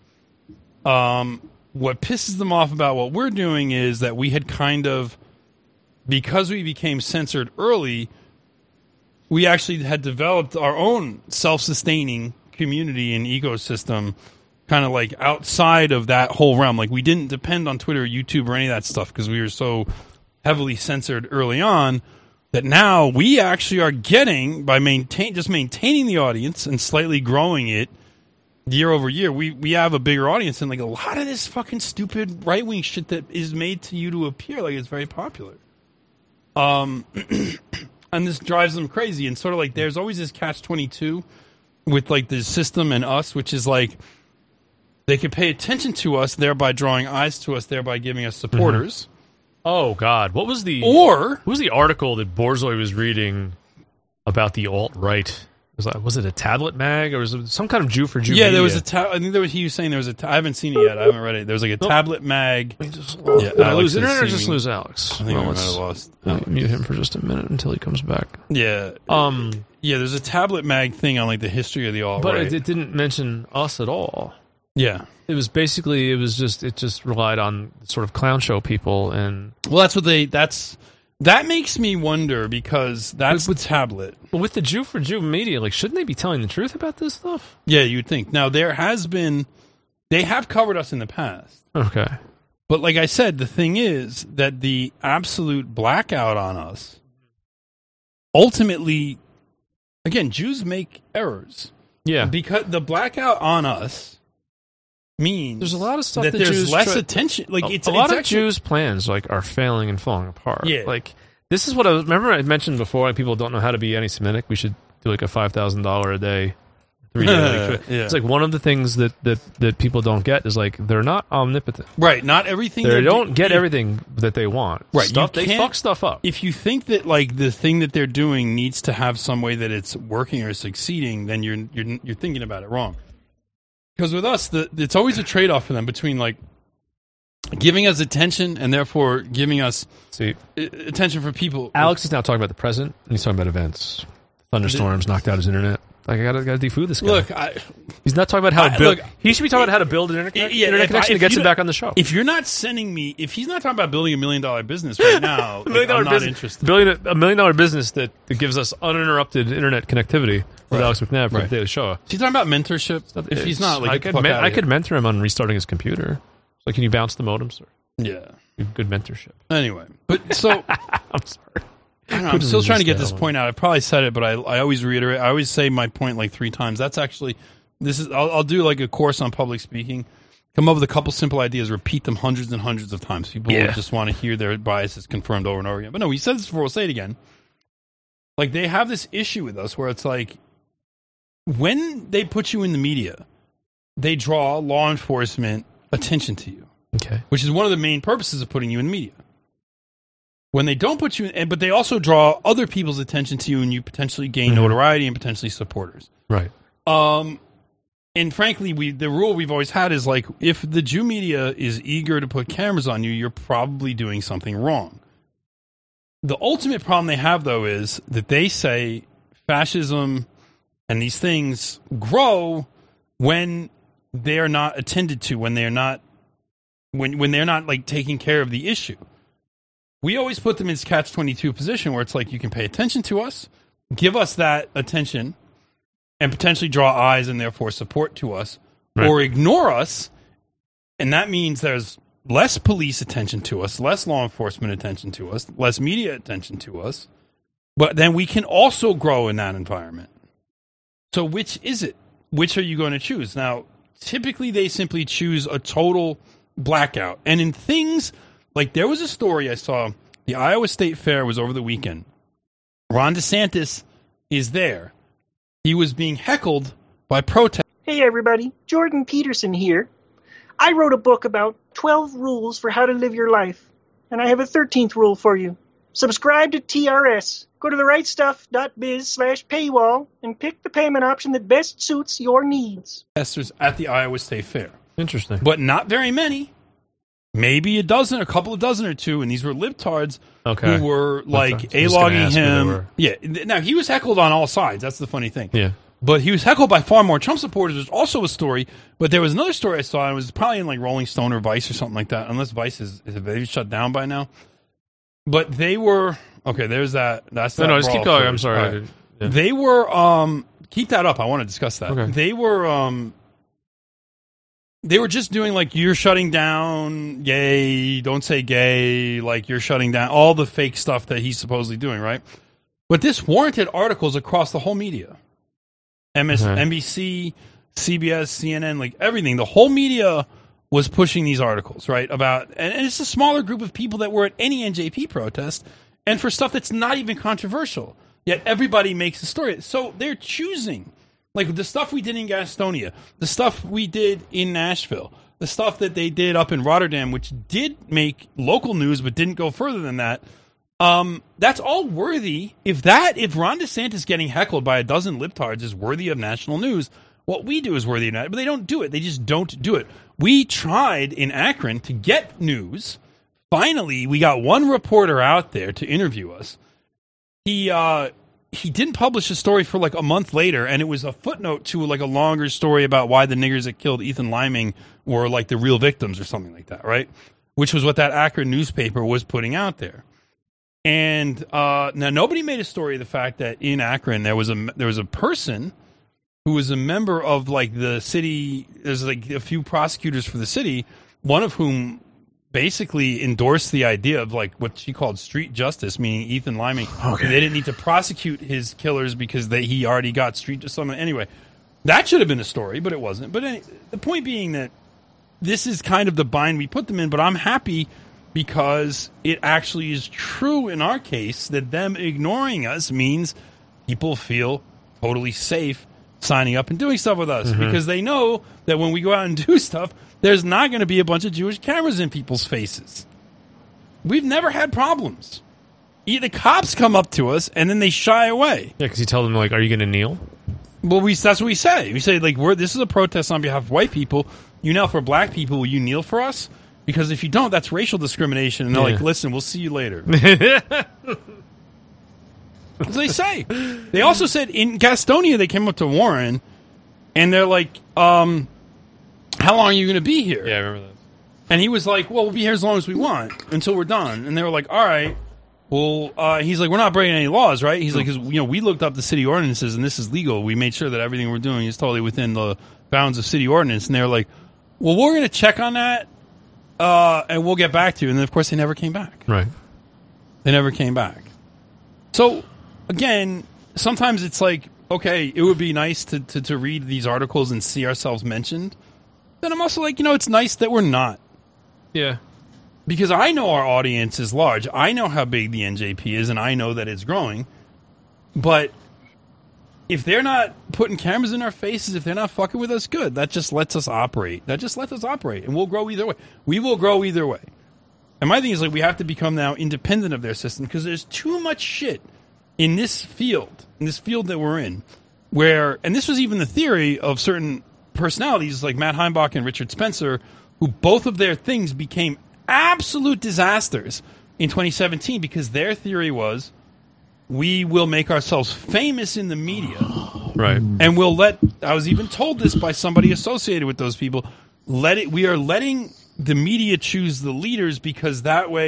What pisses them off about what we're doing is that we had kind of, because we became censored early, we actually had developed our own self-sustaining community and ecosystem kind of like outside of that whole realm. Like we didn't depend on Twitter or YouTube or any of that stuff because we were so heavily censored early on that now we actually are getting, by maintaining the audience and slightly growing it year over year, we have a bigger audience, and like a lot of this fucking stupid right-wing shit that is made to you to appear like it's very popular. And this drives them crazy, and sort of like there's always this catch-22 with like the system and us, which is like they can pay attention to us, thereby drawing eyes to us, thereby giving us supporters. Mm-hmm. Oh God, what was the article that Borzoi was reading about the alt-right? Was it a tablet mag or was it some kind of Jew for Jew? Yeah, media? there was I think he was saying there was I haven't seen it yet. I haven't read it. There was like a tablet mag. Did I lose internet or just lose Alex? I think I might have lost. Mute him for just a minute until he comes back. Yeah. Yeah, there's a tablet mag thing on like the history of the alt-right. But it didn't mention us at all. Yeah. It just relied on sort of clown show people, and well, that makes me wonder, because that's with tablet. But with the Jew for Jew media, like, shouldn't they be telling the truth about this stuff? Yeah, you'd think. Now, they have covered us in the past. Okay. But like I said, the thing is that the absolute blackout on us, ultimately, again, Jews make errors. Yeah. Because the blackout on us means there's a lot of stuff that there's Jews less attention. Like a lot of Jews' plans are failing and falling apart. Yeah. Like, this is what I mentioned before. Like, people don't know how to be anti-Semitic. We should do like a $5,000 a day. 3-day Yeah. It's like one of the things that people don't get is like they're not omnipotent. Right. Not everything. They don't get everything that they want. Right. They fuck stuff up. If you think that like the thing that they're doing needs to have some way that it's working or succeeding, then you're thinking about it wrong. Because with us, it's always a trade-off for them between like giving us attention and therefore giving us attention for people. Alex is now talking about the present, and he's talking about events. Thunderstorms knocked out his internet. Like, I gotta defood this guy. Look, he's not talking about how to build. He should be talking about how to build an internet connection to get him back on the show. If you're not sending me, if he's not talking about building $1 million business right now, I'm not interested. $1 million business that gives us uninterrupted internet connectivity with Alex McNabb for the Daily Show. Is he talking about mentorship? If he's not, like, I could mentor him on restarting his computer. So, can you bounce the modem, sir? Yeah, good mentorship. Anyway, but so I'm sorry. I don't know, I'm still trying to get this point out. I probably said it, but I always reiterate. I always say my point like 3 times. That's actually I'll do like a course on public speaking. Come up with a couple simple ideas, repeat them hundreds and hundreds of times. People will just want to hear their biases confirmed over and over again. But no, we said this before. We'll say it again. Like, they have this issue with us where it's like, when they put you in the media, they draw law enforcement attention to you. Okay. Which is one of the main purposes of putting you in the media. When they don't put you in, but they also draw other people's attention to you, and you potentially gain notoriety and potentially supporters. Right. And frankly, the rule we've always had is like, if the Jew media is eager to put cameras on you, you're probably doing something wrong. The ultimate problem they have, though, is that they say fascism and these things grow when they're not attended to, when they're not like taking care of the issue. we always put them in this catch-22 position where it's like you can pay attention to us, give us that attention, and potentially draw eyes and therefore support to us, or ignore us, and that means there's less police attention to us, less law enforcement attention to us, less media attention to us, but then we can also grow in that environment. So which is it? Which are you going to choose? Now, typically they simply choose a total blackout. And in things like there was a story I saw, the Iowa State Fair was over the weekend. Ron DeSantis is there. He was being heckled by protesters. Hey everybody, Jordan Peterson here. I wrote a book about 12 rules for how to live your life. And I have a 13th rule for you. Subscribe to TRS. Go to therightstuff.biz/paywall and pick the payment option that best suits your needs. Protesters at the Iowa State Fair. Interesting. But not very many. Maybe a couple of dozen or two, and these were libtards who were like A-logging him. Yeah. Now, he was heckled on all sides. That's the funny thing. Yeah. But he was heckled by far more Trump supporters. There's also a story, but there was another story I saw, and it was probably in like Rolling Stone or Vice or something like that, unless Vice is maybe shut down by now. But they were... Okay, there's that. That's that. No, just keep going. I'm sorry. Right. Yeah. They were... keep that up. I want to discuss that. Okay. They were just doing like, you're shutting down gay, don't say gay, like you're shutting down all the fake stuff that he's supposedly doing, right? But this warranted articles across the whole media. NBC, CBS, CNN, like everything. The whole media was pushing these articles, right? About, and it's a smaller group of people that were at any NJP protest, and for stuff that's not even controversial. Yet everybody makes a story. So they're choosing. Like the stuff we did in Gastonia, the stuff we did in Nashville, the stuff that they did up in Rotterdam, which did make local news but didn't go further than that. That's all worthy. If Ron DeSantis getting heckled by a dozen libtards is worthy of national news, what we do is worthy of that. But they don't do it. They just don't do it. We tried in Akron to get news. Finally, we got one reporter out there to interview us. He didn't publish a story for like a month later, and it was a footnote to like a longer story about why the niggers that killed Ethan Liming were like the real victims or something like that, right? Which was what that Akron newspaper was putting out there. And now nobody made a story of the fact that in Akron there was a person who was a member of like the city. There's like a few prosecutors for the city, one of whom basically endorsed the idea of like what she called street justice, meaning Ethan Liming. Okay. They didn't need to prosecute his killers because he already got street justice. Anyway, that should have been a story, but it wasn't. But the point being that this is kind of the bind we put them in, but I'm happy because it actually is true in our case that them ignoring us means people feel totally safe signing up and doing stuff with us because they know that when we go out and do stuff, there's not going to be a bunch of Jewish cameras in people's faces. We've never had problems. The cops come up to us and then they shy away. Yeah, because you tell them, like, are you going to kneel? Well, that's what we say. We say, like, this is a protest on behalf of white people. You kneel for black people. Will you kneel for us? Because if you don't, that's racial discrimination. And they're like, listen, we'll see you later. That's what they say. They also said in Gastonia, they came up to Warren and they're like, how long are you going to be here? Yeah, I remember that. And he was like, well, we'll be here as long as we want until we're done. And they were like, all right. Well, he's like, we're not breaking any laws, right? He's like, 'cause, we looked up the city ordinances and this is legal. We made sure that everything we're doing is totally within the bounds of city ordinance. And they were like, well, we're going to check on that and we'll get back to you. And then, of course, they never came back. Right. They never came back. So, again, sometimes it's like, okay, it would be nice to read these articles and see ourselves mentioned. Then I'm also like, it's nice that we're not. Yeah. Because I know our audience is large. I know how big the NJP is, and I know that it's growing. But if they're not putting cameras in our faces, if they're not fucking with us, good. That just lets us operate. And we'll grow either way. We will grow either way. And my thing is, like, we have to become now independent of their system because there's too much shit in this field that we're in, where, and this was even the theory of certain personalities like Matt Heimbach and Richard Spencer, who both of their things became absolute disasters in 2017 because their theory was we will make ourselves famous in the media. Right. And I was even told this by somebody associated with those people, we are letting the media choose the leaders because that way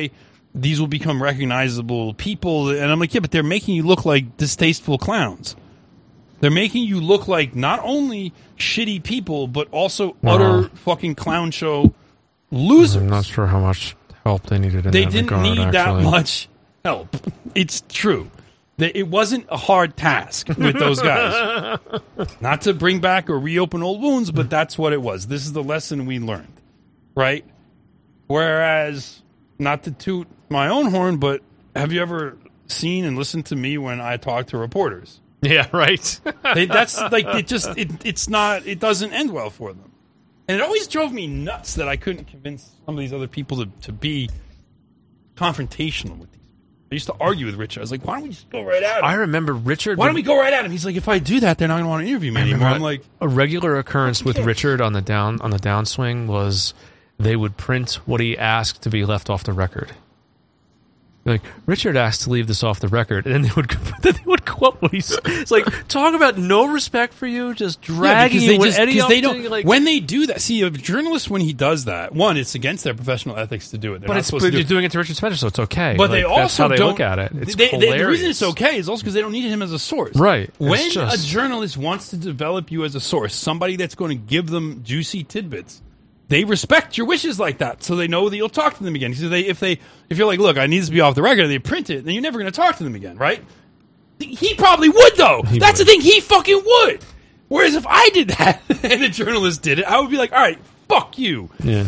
these will become recognizable people. And I'm like, yeah, but they're making you look like distasteful clowns. They're making you look like not only shitty people, but also utter fucking clown show losers. I'm not sure how much help they needed in They that didn't regard, need that actually. much help. It's true. It wasn't a hard task with those guys. Not to bring back or reopen old wounds, but that's what it was. This is the lesson we learned, right? Whereas, not to toot my own horn, but have you ever seen and listened to me when I talk to reporters? Yeah, right. That's like, it's not, it doesn't end well for them. And it always drove me nuts that I couldn't convince some of these other people to be confrontational with these. I used to argue with Richard. I was like, why don't we just go right at him? I remember Richard. Why don't we go right at him? He's like, if I do that, they're not going to want to interview me anymore. I'm like, a regular occurrence with Richard on the downswing was they would print what he asked to be left off the record. Like, Richard asked to leave this off the record, and then they would quote what he said. It's like, talk about no respect for you, just dragging you with any opportunity. Like, when they do that, see, a journalist, when he does that, one, it's against their professional ethics to do it. but you're doing it to Richard Spencer, so it's okay. But like, they also that's how they don't look at it. It's the hilarious. reason it's okay is also because they don't need him as a source. Right. When It's just- a journalist wants to develop you as a source, somebody that's going to give them juicy tidbits, they respect your wishes like that, so they know that you'll talk to them again. So if you're like, look, I need this to be off the record, and they print it, then you're never going to talk to them again, right? He probably would, though. That's the thing. He fucking would. Whereas if I did that and a journalist did it, I would be like, all right, fuck you. Yeah.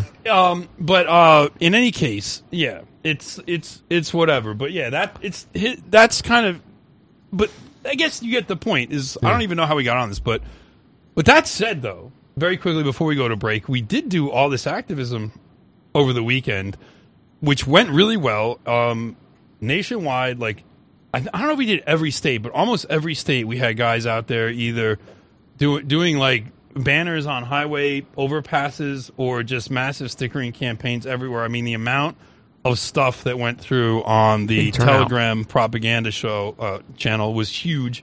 But in any case, yeah, it's whatever. But yeah, that's kind of. But I guess you get the point. I don't even know how we got on this, but with that said, though, very quickly before we go to break, we did do all this activism over the weekend, which went really well. Nationwide, like I don't know if we did every state, but almost every state we had guys out there either doing like banners on highway overpasses or just massive stickering campaigns everywhere. I mean, the amount of stuff that went through on the Telegram propaganda show channel was huge.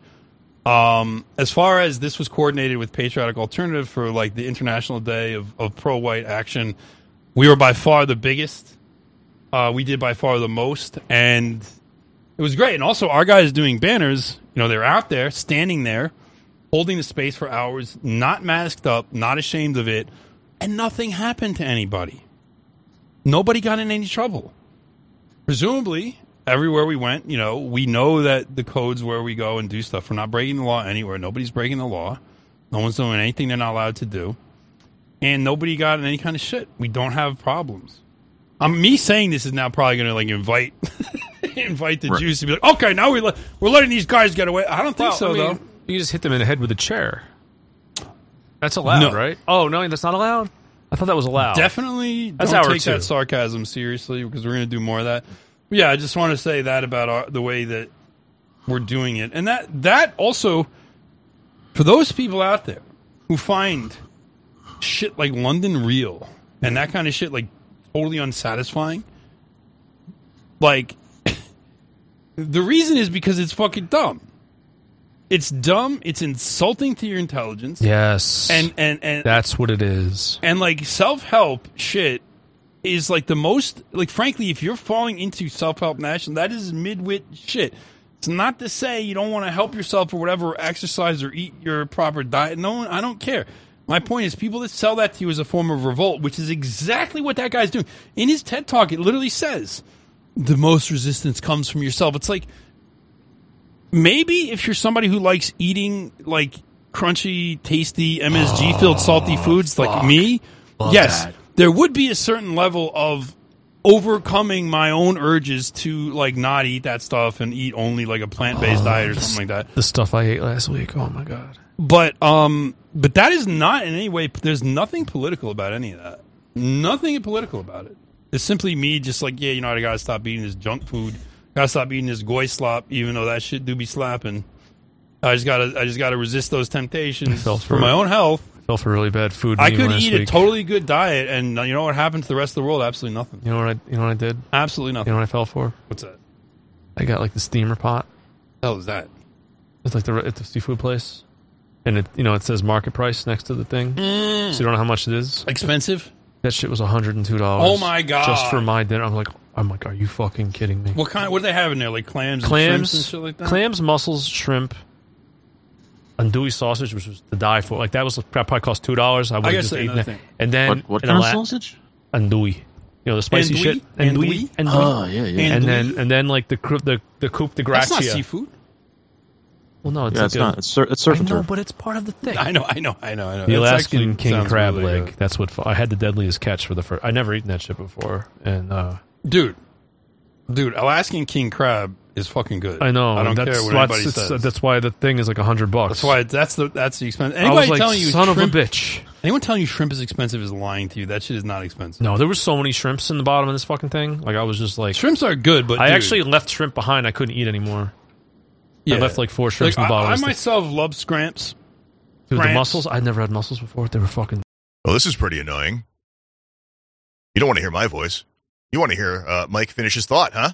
As far as this was coordinated with Patriotic Alternative for like the International Day of Pro-White Action, we were by far the biggest. We did by far the most, and it was great. And also our guys doing banners, they're out there, standing there, holding the space for hours, not masked up, not ashamed of it, and nothing happened to anybody. Nobody got in any trouble. Presumably, everywhere we went, we know that the codes where we go and do stuff. We're not breaking the law anywhere. Nobody's breaking the law. No one's doing anything they're not allowed to do. And nobody got in any kind of shit. We don't have problems. Me saying this is now probably going to like invite the Jews to be like, okay, now we're letting these guys get away. I don't think so, though. You just hit them in the head with a chair. That's allowed, right? Oh, no, that's not allowed? I thought that was allowed. Definitely don't take that sarcasm seriously, because we're going to do more of that. But yeah, I just want to say that about the way that we're doing it. And that also, for those people out there who find shit like London real and that kind of shit like totally unsatisfying, like, the reason is because it's fucking dumb. It's dumb. It's insulting to your intelligence. Yes. And that's what it is. And like self-help shit is like the most, like, frankly, if you're falling into self-help nation, that is midwit shit. It's not to say you don't want to help yourself or whatever, or exercise or eat your proper diet. No, I don't care. My point is, people that sell that to you as a form of revolt, which is exactly what that guy's doing. In his TED Talk, it literally says, the most resistance comes from yourself. It's like, maybe if you're somebody who likes eating like crunchy, tasty, MSG-filled salty foods like me, yes, there would be a certain level of overcoming my own urges to like not eat that stuff and eat only like a plant-based diet or something like that. The stuff I ate last week, oh my God. But that is not in any way, there's nothing political about any of that. Nothing political about it. It's simply me just like, yeah, I gotta stop eating this junk food. Gotta stop eating this goy slop, even though that shit do be slapping. I just gotta resist those temptations for my own health. I fell for really bad food. I could eat a totally good diet, and you know what happened to the rest of the world? Absolutely nothing. You know what I did? Absolutely nothing. You know what I fell for? What's that? I got like the steamer pot. What the hell is that? It's like at the seafood place, and it says market price next to the thing, so you don't know how much it is. Expensive. That shit was $102. Oh my God! Just for my dinner. I'm like, I'm like, are you fucking kidding me? What do they have in there? Like clams and shrimps and shit like that? Clams, mussels, shrimp, andouille sausage, which was to die for. Like that probably cost $2. I would have just eaten that. And then what kind of sausage? Andouille. You know, the spicy shit. Andouille. Oh, yeah. And then like the coupe de gratia. That's not seafood. Well, no, it's not. It's surf and turf. But it's part of the thing. I know. The Alaskan king crab leg. Good. That's what I had the deadliest catch for the first. I never eaten that shit before, and dude, Alaskan king crab is fucking good. I know. I don't care what anybody says. That's why the thing is like $100. That's why that's the expense. Anybody I was like, telling you son shrimp, of a bitch. Anyone telling you shrimp is expensive is lying to you. That shit is not expensive. No, there were so many shrimps in the bottom of this fucking thing. Like I was just like, shrimps are good, but I actually left shrimp behind. I couldn't eat anymore. Yeah. I left like 4 shrimps in the bottom. I myself love scramps. Dude, the mussels, I'd never had mussels before. They were fucking... Well, this is pretty annoying. You don't want to hear my voice. You want to hear Mike finish his thought, huh?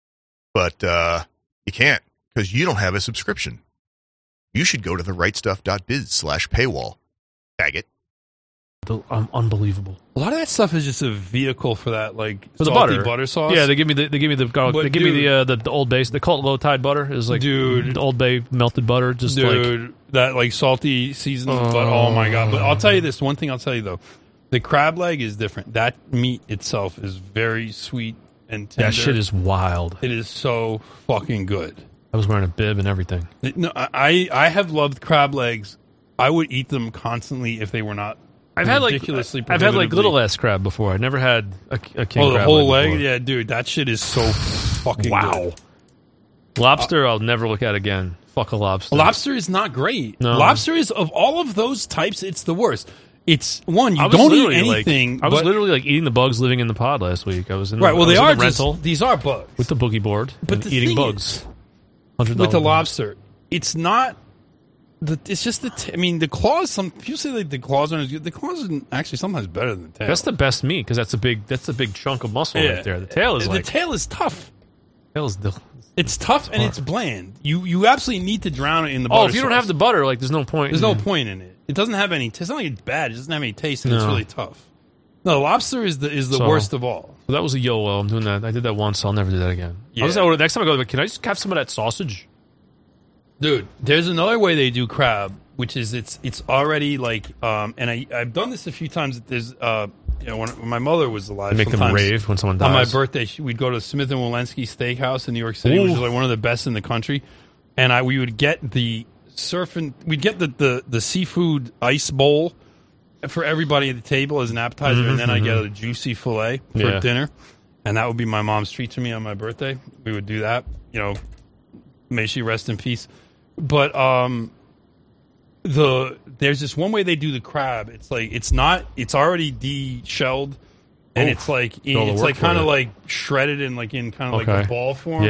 But you can't, because you don't have a subscription. You should go to therightstuff.biz/paywall. Tag it. Unbelievable. A lot of that stuff is just a vehicle for that, like for the salty butter sauce. Yeah, they give me the garlic. They give me the Old Bay. They call it Low Tide butter. Is like Old Bay melted butter. Just like that, like salty seasoned. But oh my god! But I'll tell you this one thing. I'll tell you though, the crab leg is different. That meat itself is very sweet and tender. That shit is wild. It is so fucking good. I was wearing a bib and everything. No, I have loved crab legs. I would eat them constantly if they were not. I've had like little ass crab before. I never had a king crab. Oh, the whole leg? Yeah, dude, that shit is so fucking good. Lobster, I'll never look at again. Fuck a lobster. Lobster is not great. No. Lobster is, of all of those types, it's the worst. It's one, you don't eat anything. I was literally like eating the bugs living in the pod last week. I was in right. Well, they are rental. These are bugs with the boogie board, but and eating bugs. With the lobster, it's not. It's just I mean, the claws. Some people say like the claws aren't as good. The claws are actually sometimes better than the tail. That's the best meat because that's a big chunk of muscle right there. The tail is the tail is tough. It's tough and it's bland. You absolutely need to drown it in the butter. Oh, if you don't have the butter, like there's no point. There's no point in it. It doesn't have any. It's not like it's bad. It doesn't have any taste, and it's really tough. No, lobster is the worst of all. So that was a YOLO. I'm doing that. I did that once. I'll never do that again. Yeah. Next time I go, can I just have some of that sausage? Dude, there's another way they do crab, which is it's already like, and I've done this a few times. There's, when my mother was alive, make them rave when someone dies. On my birthday, we'd go to Smith & Wollensky Steakhouse in New York City, which is like one of the best in the country. And we would get we'd get the seafood ice bowl for everybody at the table as an appetizer, and then I get a juicy fillet for dinner, and that would be my mom's treat to me on my birthday. We would do that, may she rest in peace. But there's this one way they do the crab. It's like it's already de-shelled, and it's like kind of like shredded and like in kind of like a ball form,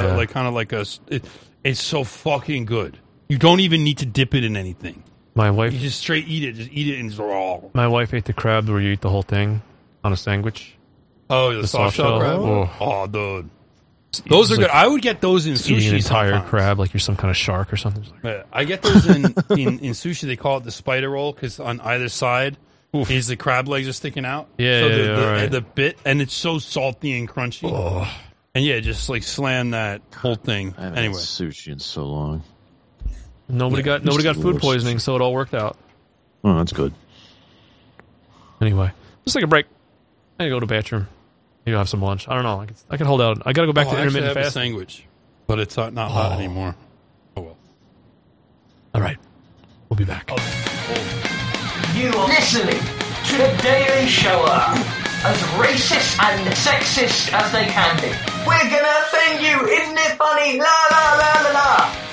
it's so fucking good. You don't even need to dip it in anything. My wife, you just straight eat it. Just eat it and it's raw. My wife ate the crab where you eat the whole thing on a sandwich. Oh, the soft shell crab. Oh, dude. Those are good. I would get those in sushi. Eating an entire crab like you're some kind of shark or something. Yeah, I get those in sushi. They call it the spider roll because on either side is the crab legs are sticking out. Yeah, the bit, and it's so salty and crunchy. Oh. And just like slam that whole thing. I haven't anyway, had sushi in so long. Nobody got food poisoning, so it all worked out. Oh, that's good. Anyway, let's take a break. I gotta go to the bathroom. Maybe I'll have some lunch. I don't know. I can hold out. I got to go back to intermittent fasting. I have a sandwich, but it's not hot anymore. Oh, well. All right. We'll be back. You are listening to The Daily Shower. As racist and sexist as they can be. We're gonna offend you. Isn't it funny? La la la la la.